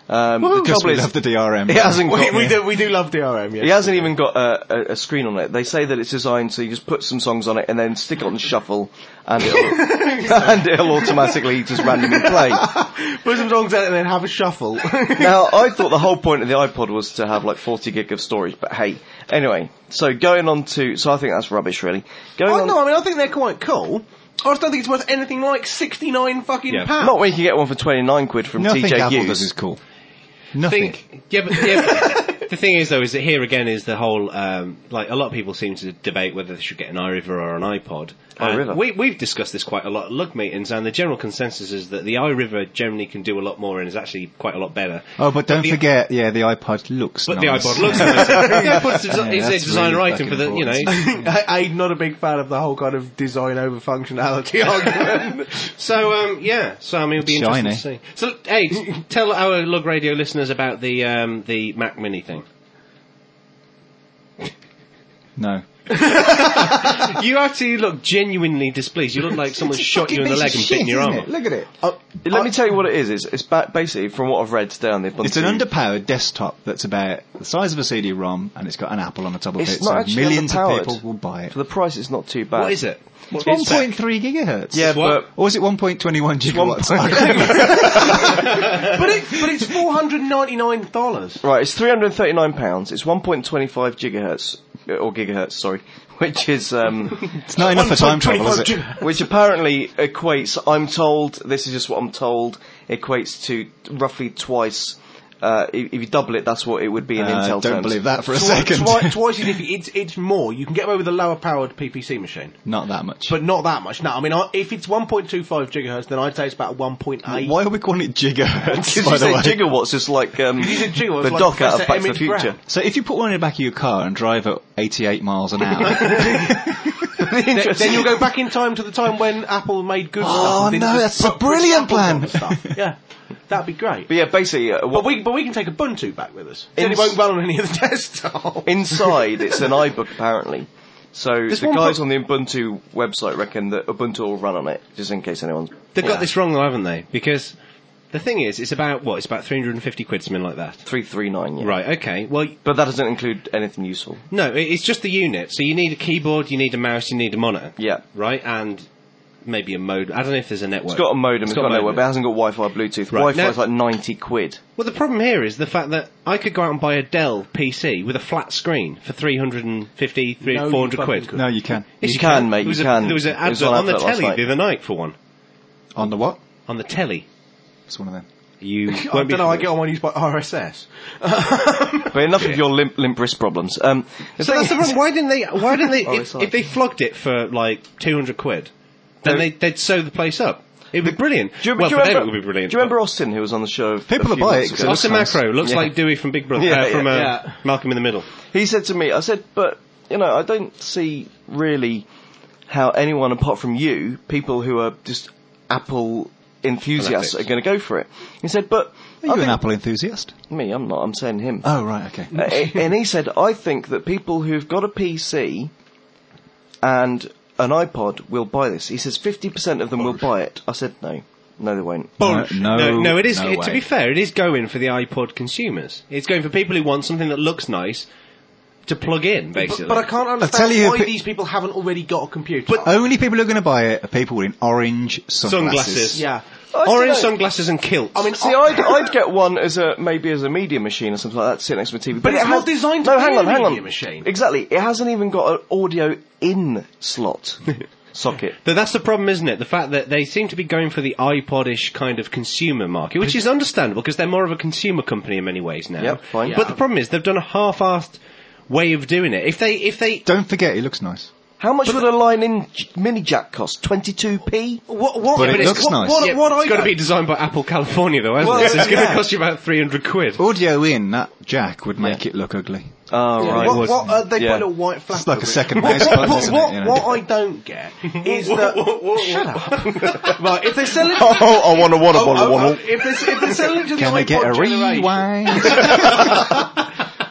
The Because trouble we is, love the DRM. it hasn't got. we do love DRM. Yes. He hasn't even got a screen on it. They say that it's designed so you just put some songs on it and then stick it on shuffle, and it'll automatically just randomly play. Put some songs out and then have a shuffle. Now, I thought the whole point of the iPod was to have like 40 gig of storage, but hey, anyway. So going on to, so I think that's rubbish, really. I think they're quite cool. I just don't think it's worth anything like 69 fucking pounds. Not when you can get one for 29 quid from Nothing TJ Apple Hughes. does is cool. Nothing. The thing is, though, is that here again is the whole, like, a lot of people seem to debate whether they should get an iRiver or an iPod. iRiver. We've discussed this quite a lot at Lug meetings, and the general consensus is that the iRiver generally can do a lot more and is actually quite a lot better. Oh, but don't forget, the iPod looks But nice. the iPod looks nice. The iPod's is a that's designer really item for fucking the, you know. I'm not a big fan of the whole kind of design over functionality argument. So I mean, it'll be interesting Shiny. to see. So, hey, tell our Lug Radio listeners about the Mac Mini thing. No. You actually look genuinely displeased. You look like someone shot you in the leg and bitten your arm off. Look at it. Let me tell you what it is. It's basically, from what I've read today on the Ubuntu. It's an underpowered desktop that's about the size of a CD-ROM, and it's got an Apple on the top of It's it, not so actually millions of underpowered. people will buy it. For the price, it's not too bad. What is it? It's 1.3 gigahertz. Yeah, What? but Or is it 1.21 gigawatts? but it's $499. right, it's £339. It's 1.25 gigahertz or gigahertz, sorry, which is It's not enough for time travel, is it? which apparently equates. I'm told this is just what I'm told. Equates to roughly twice. If you double it, that's what it would be in Intel Don't terms. believe that for a second. Twice as if it's more. You can get away with a lower powered PPC machine, Not that much. but not that much. No, I mean, if it's 1.25 gigahertz, then I'd say it's about 1.8. Why are we calling it gigahertz, Because by you the say way? gigawatts, just like said gigawatts, the like dock out of Professor Back to the Emmett Future. Brown. So if you put one in the back of your car and drive at 88 miles an hour... Then you'll go back in time to the time when Apple made good stuff. Oh, and didn't no, just that's a push brilliant Apple plan. on stuff. Yeah, that'd be great. But yeah, basically, But we can take Ubuntu back with us. Then it won't run on any of the desktop. inside it's an iBook apparently. So the one guys pro- on the Ubuntu website reckon that Ubuntu will run on it, just in case anyone's. They've got this wrong though, haven't they? Because the thing is, it's about 350 quid, something like that. 339. Yeah. Right. Okay. Well, But that doesn't include anything useful. no, it's just the unit. So you need a keyboard, you need a mouse, you need a monitor. Yeah. Right, and maybe a modem. I don't know if there's a network. It's got a modem, it's got a network, modem. but it hasn't got Wi-Fi, Bluetooth. Right, Wi-Fi's now- like 90 quid. Well, the problem here is the fact that I could go out and buy a Dell PC with a flat screen for 350, No, you 400 fucking quid. couldn't. No, you can. Yes, You can, mate, you can. There was an It was advert on on the advert last telly night. the other night for one. On the what? On the telly. It's one of them. You I won't be don't know. I familiar. get on one used by RSS. But enough of your limp wrist problems. So that's the problem. Why didn't they? RSI. If they flogged it for like 200 quid, then they'd sew the place up. It'd be brilliant. Do you, well, do for you them remember, it would be brilliant. Do you remember Austin, who was on the show? People a will few buy it months 'cause ago? it Austin looks nice. Macro looks Yeah. like Dewey from Big Brother, Yeah, from yeah. Malcolm in the Middle. He said to me, I said, but, you know, I don't see really how anyone apart from you, people who are just Apple enthusiasts, Fanatics. are going to go for it. He said, but... Are you I an think- Apple enthusiast? Me, I'm not, I'm saying him. Oh, right, okay. And he said, I think that people who've got a PC and an iPod will buy this. He says 50% of them will buy it. I said, no. No, they won't. No, it is. no To way. be fair, it is going for the iPod consumers. It's going for people who want something that looks nice to plug in, basically. But I can't tell understand you why who these people haven't already got a computer. But only people who are going to buy it are people in orange Sunglasses. yeah. I Orange don't know. sunglasses and kilts. I mean, See, I'd get one as maybe as a media machine or something like that to sit next to my TV. But it's it not designed to no, be hang a on, hang media on. machine. Exactly. It hasn't even got an audio in slot socket. But that's the problem, isn't it? The fact that they seem to be going for the iPod-ish kind of consumer market, which is understandable because they're more of a consumer company in many ways now. Yep, fine. But the problem is they've done a half-assed way of doing it. If they Don't forget, it looks nice. How much would a line-in mini jack cost? 22p? What? But it it's- looks nice. What, yeah, what it's I got to don't- be designed by Apple California, though, hasn't Well, it? So it's going to yeah. cost you about 300 quid. Audio in, that jack would make it look ugly. Oh, right. They Yeah. put a little white flap. It's like over a it. second mouse button, isn't it? You know? What I don't get is that. Shut up. Right, if they're selling. Oh, I want a If they're selling it to the Can I iPod get a generation- rewind?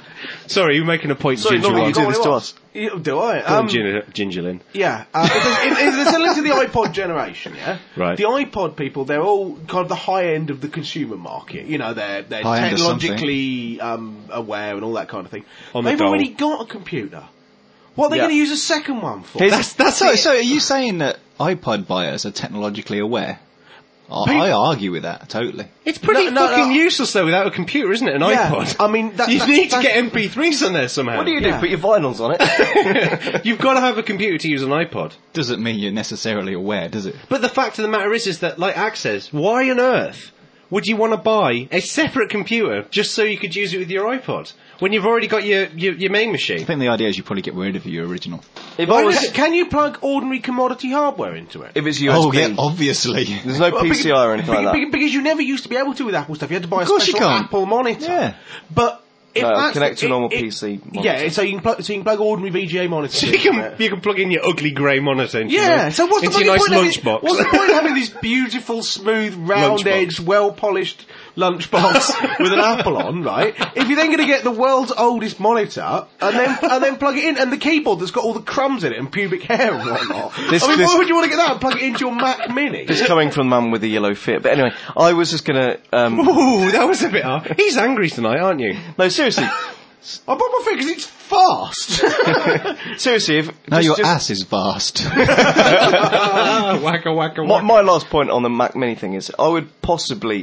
Sorry, you're making a point. Sorry, Ginger not you One. do this to us. Do I? Go on, Gingerlin. Yeah, if they're selling to the iPod generation, yeah? Right. The iPod people, they're all kind of the high end of the consumer market. You know, they're High end of technologically aware and all that kind of thing. On the They've dole. already got a computer. What are they Yeah. going to use a second one for? So are you saying that iPod buyers are technologically aware? I argue with that, totally. It's pretty No, fucking useless though without a computer, isn't it? An Yeah, iPod. I mean, you need to get MP3s on there somehow. What do you do? Yeah. Put your vinyls on it? You've got to have a computer to use an iPod. Doesn't mean you're necessarily aware, does it? But the fact of the matter is that, like Axe says, why on earth would you want to buy a separate computer just so you could use it with your iPod when you've already got your main I machine? think the idea is you probably get rid of your original. If I was, Can you plug ordinary commodity hardware into it? if it's USB, Oh, yeah, obviously. there's no PCI or anything like that. Because you never used to be able to with Apple stuff. You had to buy a course you special can't. Apple monitor. Yeah. But if No, that's connect to a normal it- PC monitor. Yeah, so you can plug ordinary VGA monitors. You can plug in your ugly grey monitor into Yeah, your, so what's the into your fucking nice point of lunchbox. What's the point of having this beautiful, smooth, round-edged, well-polished lunchbox with an Apple on, right? If you're then going to get the world's oldest monitor and then plug it in, and the keyboard that's got all the crumbs in it and pubic hair and whatnot. This- why this- would you want to get that and plug it into your Mac Mini? It's coming from the man with the yellow fit. But anyway, I was just gonna. Ooh, that was a bit hard. He's angry tonight, aren't you? No, seriously, I bought my thing because it's fast. seriously. If No, your just- ass is vast. Wacka, wacka, wacka. My last point on the Mac Mini thing is, I would possibly,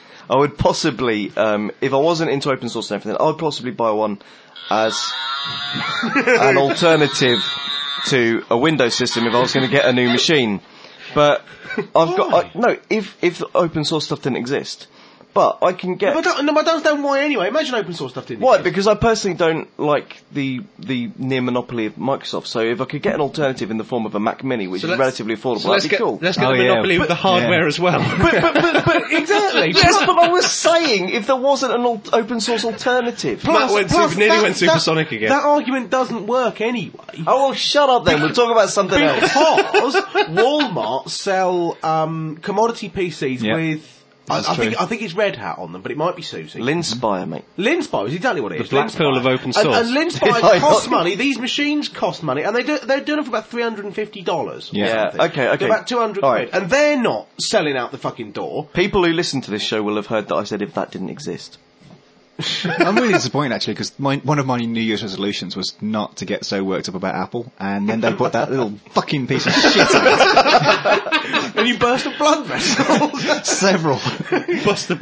if I wasn't into open source and everything, I would possibly buy one as an alternative to a Windows system if I was going to get a new machine. But if the open source stuff didn't exist, but I can get. I don't understand why anyway. Imagine open source stuff didn't Why? exist. Because I personally don't like the near monopoly of Microsoft. So if I could get an alternative in the form of a Mac Mini, which is relatively affordable, So let's that'd be get, cool. let's get Oh, the yeah. monopoly with the hardware as well. But exactly. Yes, but I was saying if there wasn't an open source alternative. Matt nearly went supersonic again. That argument doesn't work anyway. Oh, well, shut up then. We'll talk about something else. Because Walmart sell commodity PCs Yep. with. I think it's Red Hat on them, but it might be Susie. Linspire, mate. Linspire is exactly what it is. black Linspire. pill of open source. And Linspire Did I costs not? money. These machines cost money, and they're doing them for about $350. Yeah. Okay. They're about 200 All quid, right. and they're not selling out the fucking door. People who listen to this show will have heard that I said if that didn't exist. I'm really disappointed actually because one of my New Year's resolutions was not to get so worked up about Apple, and then they put that little fucking piece of shit out. And you burst a blood vessel. Several. Bust the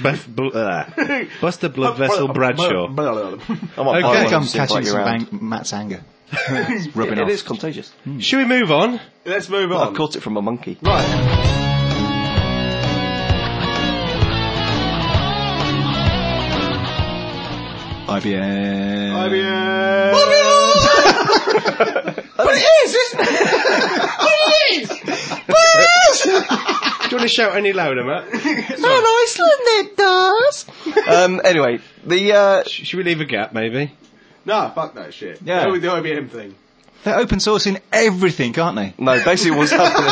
blood vessel Bradshaw. I might Okay. buy I one think I'm and see if I catching get some around. Matt's anger. It's rubbing It off. is contagious. Should we move on? Let's move I on. caught it from a monkey. Right. IBM. But it is, isn't it? Do you want to shout any louder, Matt? Anyway, the Should we leave a gap, maybe? No, fuck that shit. Yeah. Go with the IBM thing. They're open sourcing everything, aren't they? no, basically what's happening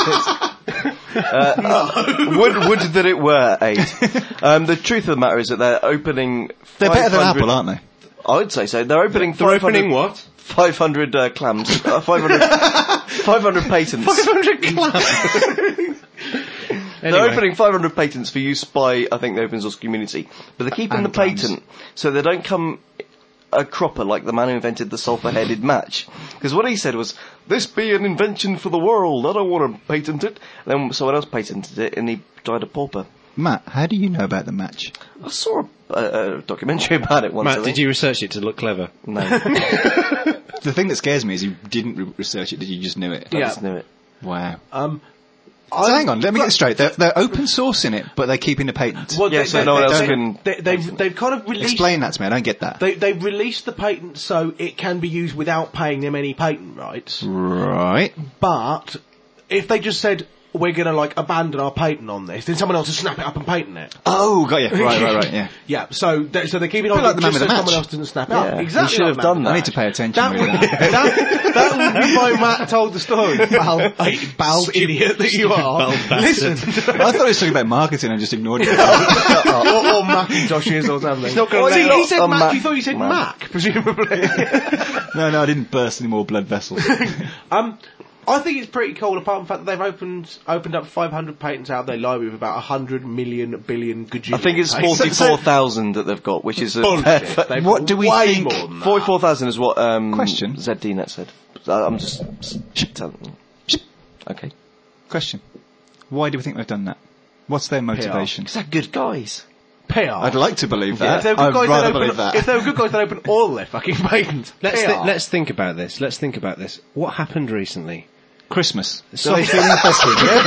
is would that it were 8. The truth of the matter is that they're opening. They're better than 500 Apple, aren't they? I would say so. They're opening. They're 500 opening what? 500 clams. 500 patents. 500 clams. They're opening 500 patents for use by, I think, the open source community. But they're keeping And the clams. patent so they don't come a cropper like the man who invented the sulfur-headed match. Because what he said was, this be an invention for the world, I don't want to patent it. And then someone else patented it and he died a pauper. Matt, how do you know about the match? I saw a documentary about it once. I Matt, think. did you research it to look clever? No, The thing that scares me is you didn't research it, did you just knew it? I just knew it. Wow. So So hang on, let me get this straight. They're open sourcing it, but they're keeping the patent. Well, Yeah, so no one else can- They've kind of released. Explain that to me, I don't get that. They've released the patent so it can be used without paying them any patent rights. Right. But if they just said, we're going to like abandon our patent on this, then someone else will snap it up and patent it. Oh, got you. Right, yeah. Yeah, so they're keeping on like the man just with so the someone match. else doesn't snap it Yeah, up. Exactly. he should have like done that. I that. need to pay attention. That really, would, don't I? that would be why Matt told the story. Bald idiot that you are. Listen. I thought he was talking about marketing and just ignored it. or Macintoshes or something. He's not gonna See, let he us- said a Mac. Mac- You thought you said Mac, presumably. No, I didn't burst any more blood vessels. I think it's pretty cool, apart from the fact that they've opened up 500 patents out of their library with about 100 million billion gajillion. I think it's patents. 44,000 that they've got, which is a Bullshit. They've What got do we way think- more than that. 44,000 is what Question. ZDNet said. I'm just telling you. Okay. Question. Why do we think they've done that? What's their motivation? Because they're good guys. PR. I'd like to believe If that. they were good I'd guys rather that believe open, that. if they were good guys that open all their fucking patents. Let's think about this. Let's think about this. What happened recently? Christmas. Something because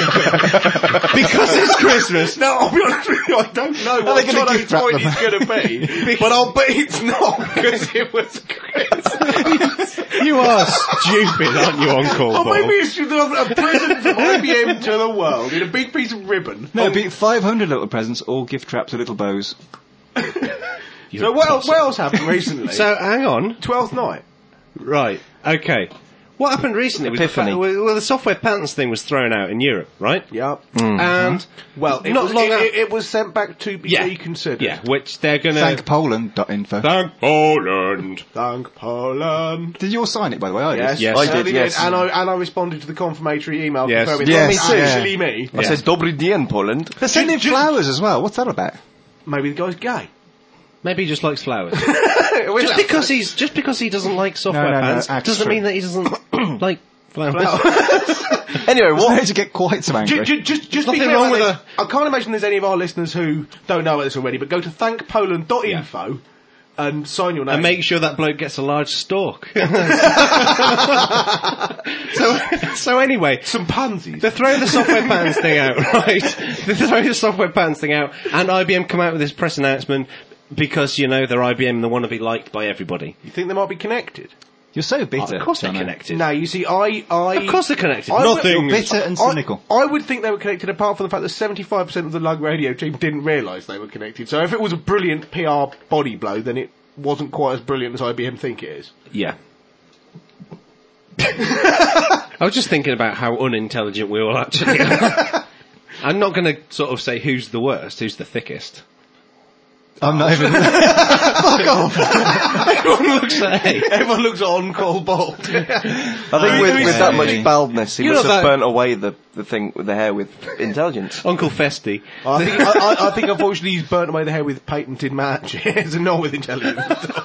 it's Christmas. No, I'll be honest with you, I don't know what they gonna Jono's gift wrap point them? is going to be, but I'll bet it's not, because it was Christmas. You are stupid, aren't you, on call, Or Bob? maybe it's just a present from IBM to the world in a big piece of ribbon. No, it'd be 500 little presents, all gift wrapped with little bows. So what else happened recently? So, hang on. 12th night. Right, okay. What happened recently was the Epiphany. fact, well, the software patents thing was thrown out in Europe, right? Yep. And, Well, it, Not was, long after- it was sent back to be yeah, reconsidered. yeah, which they're gonna... Thankpoland.info. Thank Poland. Thank Poland. Did you all sign it, by the way? I Yes, did. Yes. I certainly did, yes. And I responded to the confirmatory email Yes. confirming Yes, it's yeah. actually me. I said, Dobry Dien, Poland. They're sending flowers as well. What's that about? Maybe the guy's gay. Maybe he just likes flowers. just because he doesn't like software No, patents that's doesn't true. mean that he doesn't like flowers. Anyway, There's what? no to get quite so angry. Just be nothing clear wrong about with this. I can't imagine there's any of our listeners who don't know about this already, but go to thankpoland.info and sign your name. And make sure that bloke gets a large stalk. so anyway, some pansies. they throw the software patents thing out, right? They throw the software patents thing out, and IBM come out with this press announcement because, you know, they're IBM and they want to be liked by everybody. You think they might be connected? You're so bitter. Of course they're Jono. connected. No, you see, Of course they're connected. I would- Nothing. You're bitter and cynical. I would think they were connected, apart from the fact that 75% of the Lug Radio team didn't realise they were connected. So if it was a brilliant PR body blow, then it wasn't quite as brilliant as IBM think it is. Yeah. I was just thinking about how unintelligent we all actually are. I'm not going to sort of say who's the worst, who's the thickest. I'm not even... Fuck off! Everyone looks at A. Everyone looks on-call bald. I think with that much baldness, he You must know have that- burnt away the thing with the hair with intelligence. Uncle Festy. I think unfortunately he's burnt away the hair with patented matches and not with intelligence.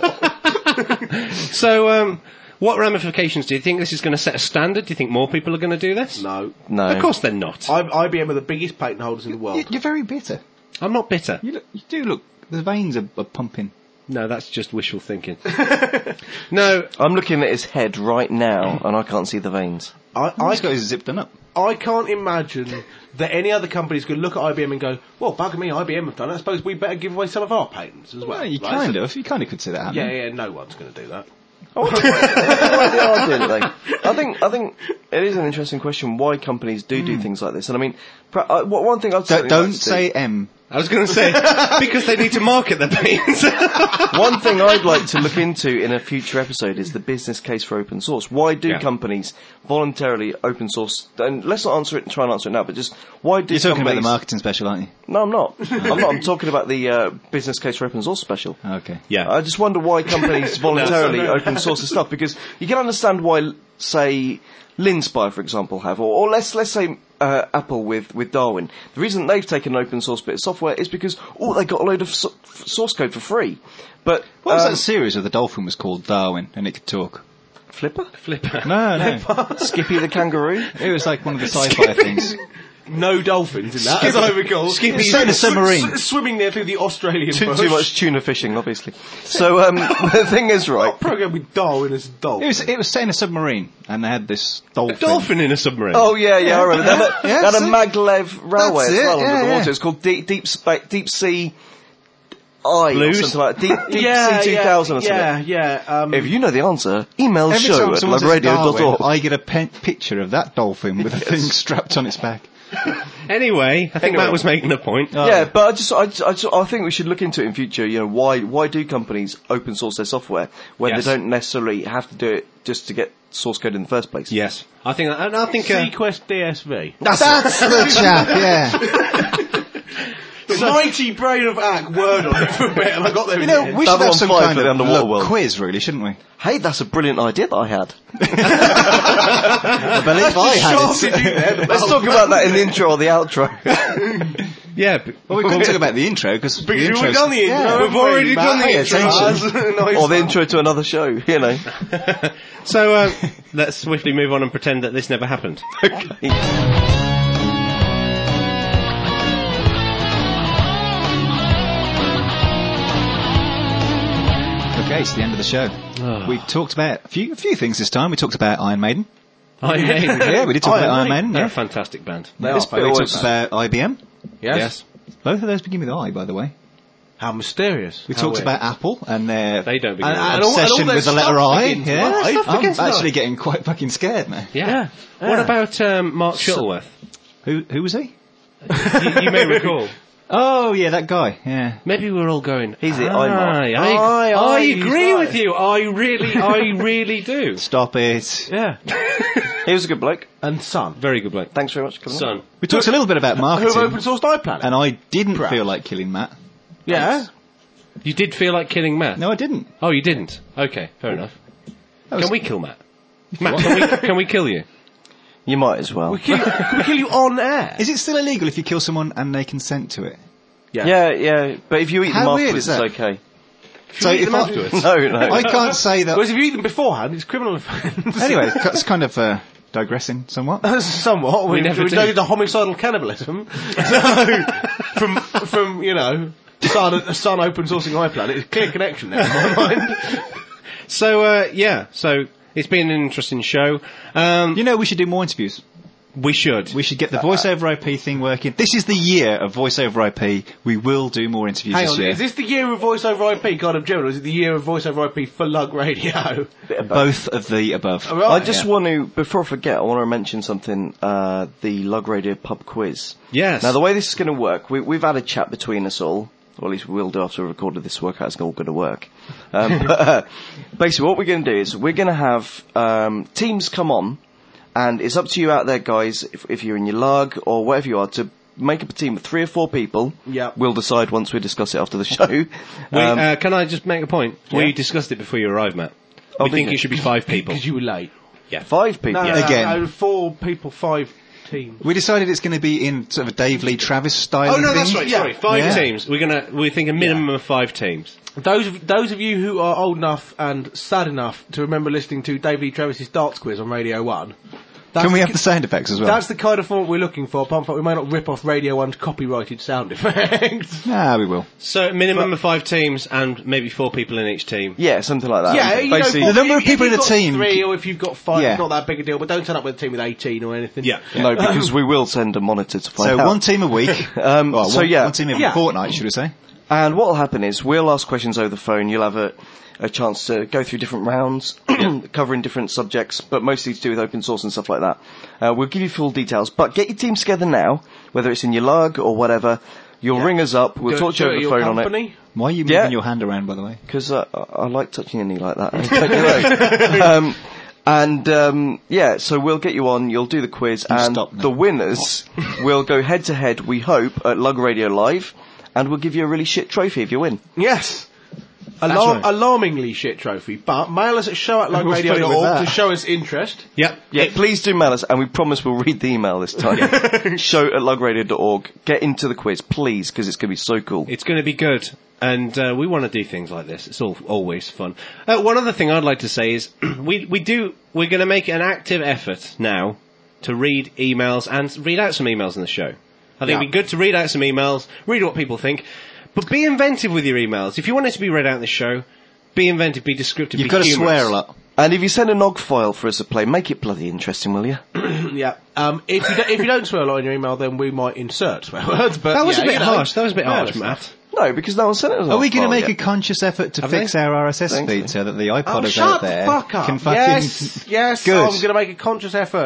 So, what ramifications do you think this is going to set a standard? Do you think more people are going to do this? No. No. Of course they're not. IBM are the biggest patent holders in the world. You're very bitter. I'm not bitter. You do look... The veins are pumping. No, that's just wishful thinking. No, I'm looking at his head right now, and I can't see the veins. He's got his zip done up. I can't imagine that any other companies could look at IBM and go, well, bugger me, IBM have done it. I suppose we better give away some of our patents as well. Well, you Right? kind So- of. You kind of could say that, Yeah, happening. no one's going to do that. Why they are doing it, though. I think it is an interesting question why companies do things like this. And I mean, one thing I'd certainly Don't like to do- say M. I was going to say, because they need to market their patents. One thing I'd like to look into in a future episode is the business case for open source. Why do Yeah. companies voluntarily open source? And let's not answer it and try and answer it now, but just why do You're talking about the companies- marketing special, aren't you? No, I'm not. I'm talking about the business case for open source special. Okay. Yeah. I just wonder why companies voluntarily open source the stuff, because you can understand why, say, Linspire, for example, have, or let's say Apple with Darwin. The reason they've taken an open source bit of software is because they got a load of source code for free. But What was that series where the dolphin was called Darwin and it could talk? Flipper, Flipper. No. Skippy the kangaroo. It was like one of the sci-fi things. No dolphins in that, as I recall. It's in a submarine. Swimming there through the Australian Too bush. much tuna fishing, obviously. So the thing is, right? Program with Darwin as a dolphin. It was set in a submarine and they had this dolphin. Dolphin in a submarine. Oh yeah, I remember. They had Yeah, they had a see? maglev railway That's as well it, under the yeah. water. It's called Deep Sea Eye or Blues? something like that. Deep Sea 2000 or something. Yeah. If you know the answer, email Every show time at someone says Darwin, logradio.org. I get a picture of that dolphin with a thing strapped on its back. Anyway, I think Matt was making a point. Yeah, but I think we should look into it in future. You know, why do companies open source their software when they don't necessarily have to do it just to get source code in the first place? Yes, I think Sequest DSV. That's the chap, yeah. The mighty brain of Ack word on it for a bit, and I got there. You know, we should have some kind of underwater world quiz, really, shouldn't we? Hey, that's a brilliant idea that I had. I believe I had it. Let's talk about that in the intro or the outro. Yeah, Well, we can talk about the intro because We've done the intro. We've already done the intro. Or the intro to another show, you know. So let's swiftly move on and pretend that this never happened. Okay, it's the end of the show. We talked about a few things this time. We talked about Iron Maiden. Iron Maiden. Yeah, we did talk about Iron Maiden. They're Yeah. a fantastic band. We talked about IBM. Yes. Both of those begin with I, by the way. How mysterious. We talked about Apple and their They don't begin. And all obsession their with the letter stuff I. begins with Yeah, I. I'm begins with actually I. getting quite fucking scared now. Yeah. What about Mark Shuttleworth? Who was he? You may recall. Oh yeah, that guy. Yeah. Maybe we're all going. He's it, I agree with you. I really do. Stop it. Yeah. He was a good bloke. And Sun. Very good bloke. Thanks very much for coming on. Son. We talked a little bit about Who marketing, have open sourced iPlanet? and I didn't Perhaps. feel like killing Matt. Yeah. You did feel like killing Matt? No, I didn't. Oh, you didn't? Okay, fair enough. was- Can we kill Matt? Matt, can we kill you? You might as well. Can we kill you on air? Is it still illegal if you kill someone and they consent to it? Yeah, but if you eat How them weird afterwards, is that? it's okay. So if I, No. I can't say that. Whereas if you eat them beforehand, it's criminal offence. Anyway, that's kind of digressing somewhat. Somewhat. We never do. know the homicidal cannibalism. So, from you know, Sun open sourcing iPlanet, it's a clear connection there in my mind. So, so it's been an interesting show. You know, we should do more interviews. We should. We should get the voice over IP thing working. This is the year of voice over IP. We will do more interviews Hang this on, year. is this the year of voice over IP kind of general, or is it the year of voice over IP for Lug Radio? Both of the above. Right, I just want to, before I forget, I want to mention something, the Lug Radio pub quiz. Yes. Now, the way this is going to work, we've had a chat between us all, or at least we will do after we recorded this, work out it's all going to work. But basically what we're going to do is we're going to have teams come on, and it's up to you out there, guys, if you're in your lug or whatever you are, to make up a team of 3 or 4 people. Yep. We'll decide once we discuss it after the show. Can I just make a point? We discussed it before you arrived, Matt. We did think you? it should be 5 people. Because you were late. 5 people. No, Again. 4 people, 5 teams. We decided it's going to be in sort of a Dave Lee Travis style. Oh no, thing. that's right. Yeah. Sorry, 5 Yeah. teams. We think a minimum of 5 teams. Those of you who are old enough and sad enough to remember listening to Dave Lee Travis's darts quiz on Radio 1. Can we have the sound effects as well? That's the kind of format we're looking for, apart from we may not rip off Radio 1's copyrighted sound effects. Nah, we will. So minimum of 5 teams and maybe 4 people in each team. Yeah, something like that. Yeah, you Basically, know, the number of if people in you've a got team- 3 or if you've got 5, Yeah. it's not that big a deal, but don't turn up with a team with 18 or anything. Yeah. no, because we will send a monitor to find So out. one team a week. So one team every Yeah. fortnight, should we say? And what will happen is we'll ask questions over the phone. You'll have a chance to go through different rounds, covering different subjects, but mostly to do with open source and stuff like that. We'll give you full details, but get your teams together now, whether it's in your lug or whatever. You'll ring us up. We'll talk to you over the phone on it. Why are you Yeah. moving your hand around, by the way? Because I like touching your knee like that. Don't you know? So we'll get you on, you'll do the quiz, and stop now. the winners will go head to head, we hope, at Lug Radio Live, and we'll give you a really shit trophy if you win. Yes. right. Alarmingly shit trophy, but mail us at show@lugradio.org to show us interest. Yep. Yeah, please do mail us, and we promise we'll read the email this time. show@lugradio.org. Get into the quiz, please, because it's going to be so cool. It's going to be good. And we want to do things like this. It's always fun. One other thing I'd like to say is we're going to make an active effort now to read emails and read out some emails in the show. I think it'd be good to read out some emails, read what people think, but be inventive with your emails. If you want it to be read out in the show, be inventive, be descriptive, You've be got to humorous. swear a lot. And if you send an OGG file for us to play, make it bloody interesting, will you? Yeah. If you don't swear a lot in your email, then we might insert swear words. But That was yeah, a bit you know, harsh. That was a bit mail harsh, us Matt. stuff. No, because no one sent us an Are we OGG going to file make a yet. conscious effort to fix our RSS Thank feed you. so that the Oh, iPodders shut out there the fuck up. can fucking... Yes, Good. I'm going to make a conscious effort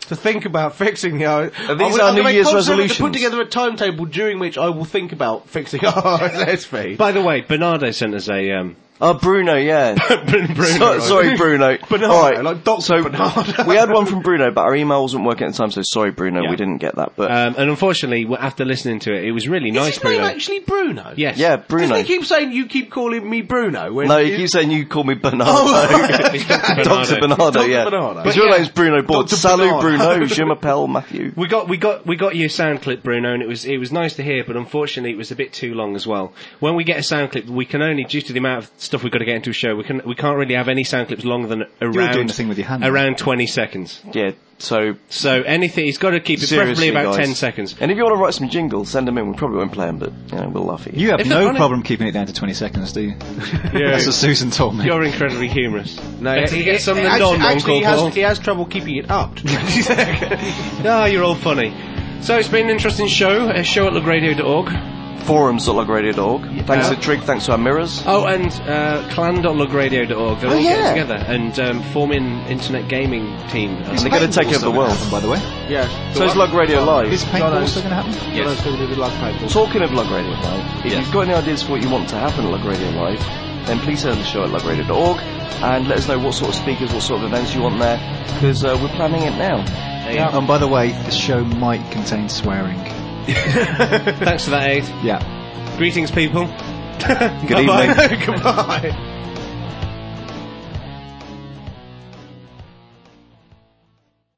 to think about fixing the iOS. these our New Year's To resolutions? put together a timetable during which I will think about fixing our iOS feed. By the way, Bernardo sent us a Bruno, yeah. Bruno. Sorry, Bruno. Bernardo, All right. like Dr. So Bernardo. we had one from Bruno, but our email wasn't working at the time, so sorry, Bruno, Yeah. we didn't get that. But and unfortunately, after listening to it, it was really nice, Is his name Bruno. actually Bruno? Yes. yeah, Bruno. Doesn't he keep saying you keep calling me Bruno? When No, you keep saying you call me Bernardo. It's Dr. Dr. Bernardo. Bernardo, Dr. yeah. Bernardo. Because your yeah. name's Bruno Bord. Dr. Salut, Bernardo. Bruno. Je m'appelle Matthew. We got your sound clip, Bruno, and it was nice to hear, but unfortunately it was a bit too long as well. When we get a sound clip, we can only, due to the amount of stuff we've got to get into a show, we can't really have any sound clips longer than doing the thing with your hand. around 20 seconds. Yeah, so... So anything, he's got to keep it preferably Seriously, about guys. 10 seconds. And if you want to write some jingles, send them in. We probably won't play them, but we'll laugh at you. You have If they're no funny- problem keeping it down to 20 seconds, do you? That's what Susan told me. You're incredibly humorous. No, Better to get some than none, actually, Uncle Paul. he has trouble keeping it up to 20 seconds. Ah, you're all funny. So it's been an interesting show. A show at lugradio.org. Forums.lugradio.org. Thanks to Trig, thanks to our mirrors. Oh, and clan.lugradio.org. They're all yeah. getting together and forming internet gaming team. They're going to take over the world. Happen, by the way. Yes. So is Lug Radio Live. Is paintball still going to happen? Yes. Going to do the lug paintball. Talking of Lug Radio Live, if you've got any ideas for what you want to happen at Lug Radio Live, then please send the show at lugradio.org and let us know what sort of speakers, what sort of events you want there, because we're planning it now. Yeah. And by the way, the show might contain swearing. Thanks for that, Aid. Yeah. Greetings, people. Good evening. Goodbye.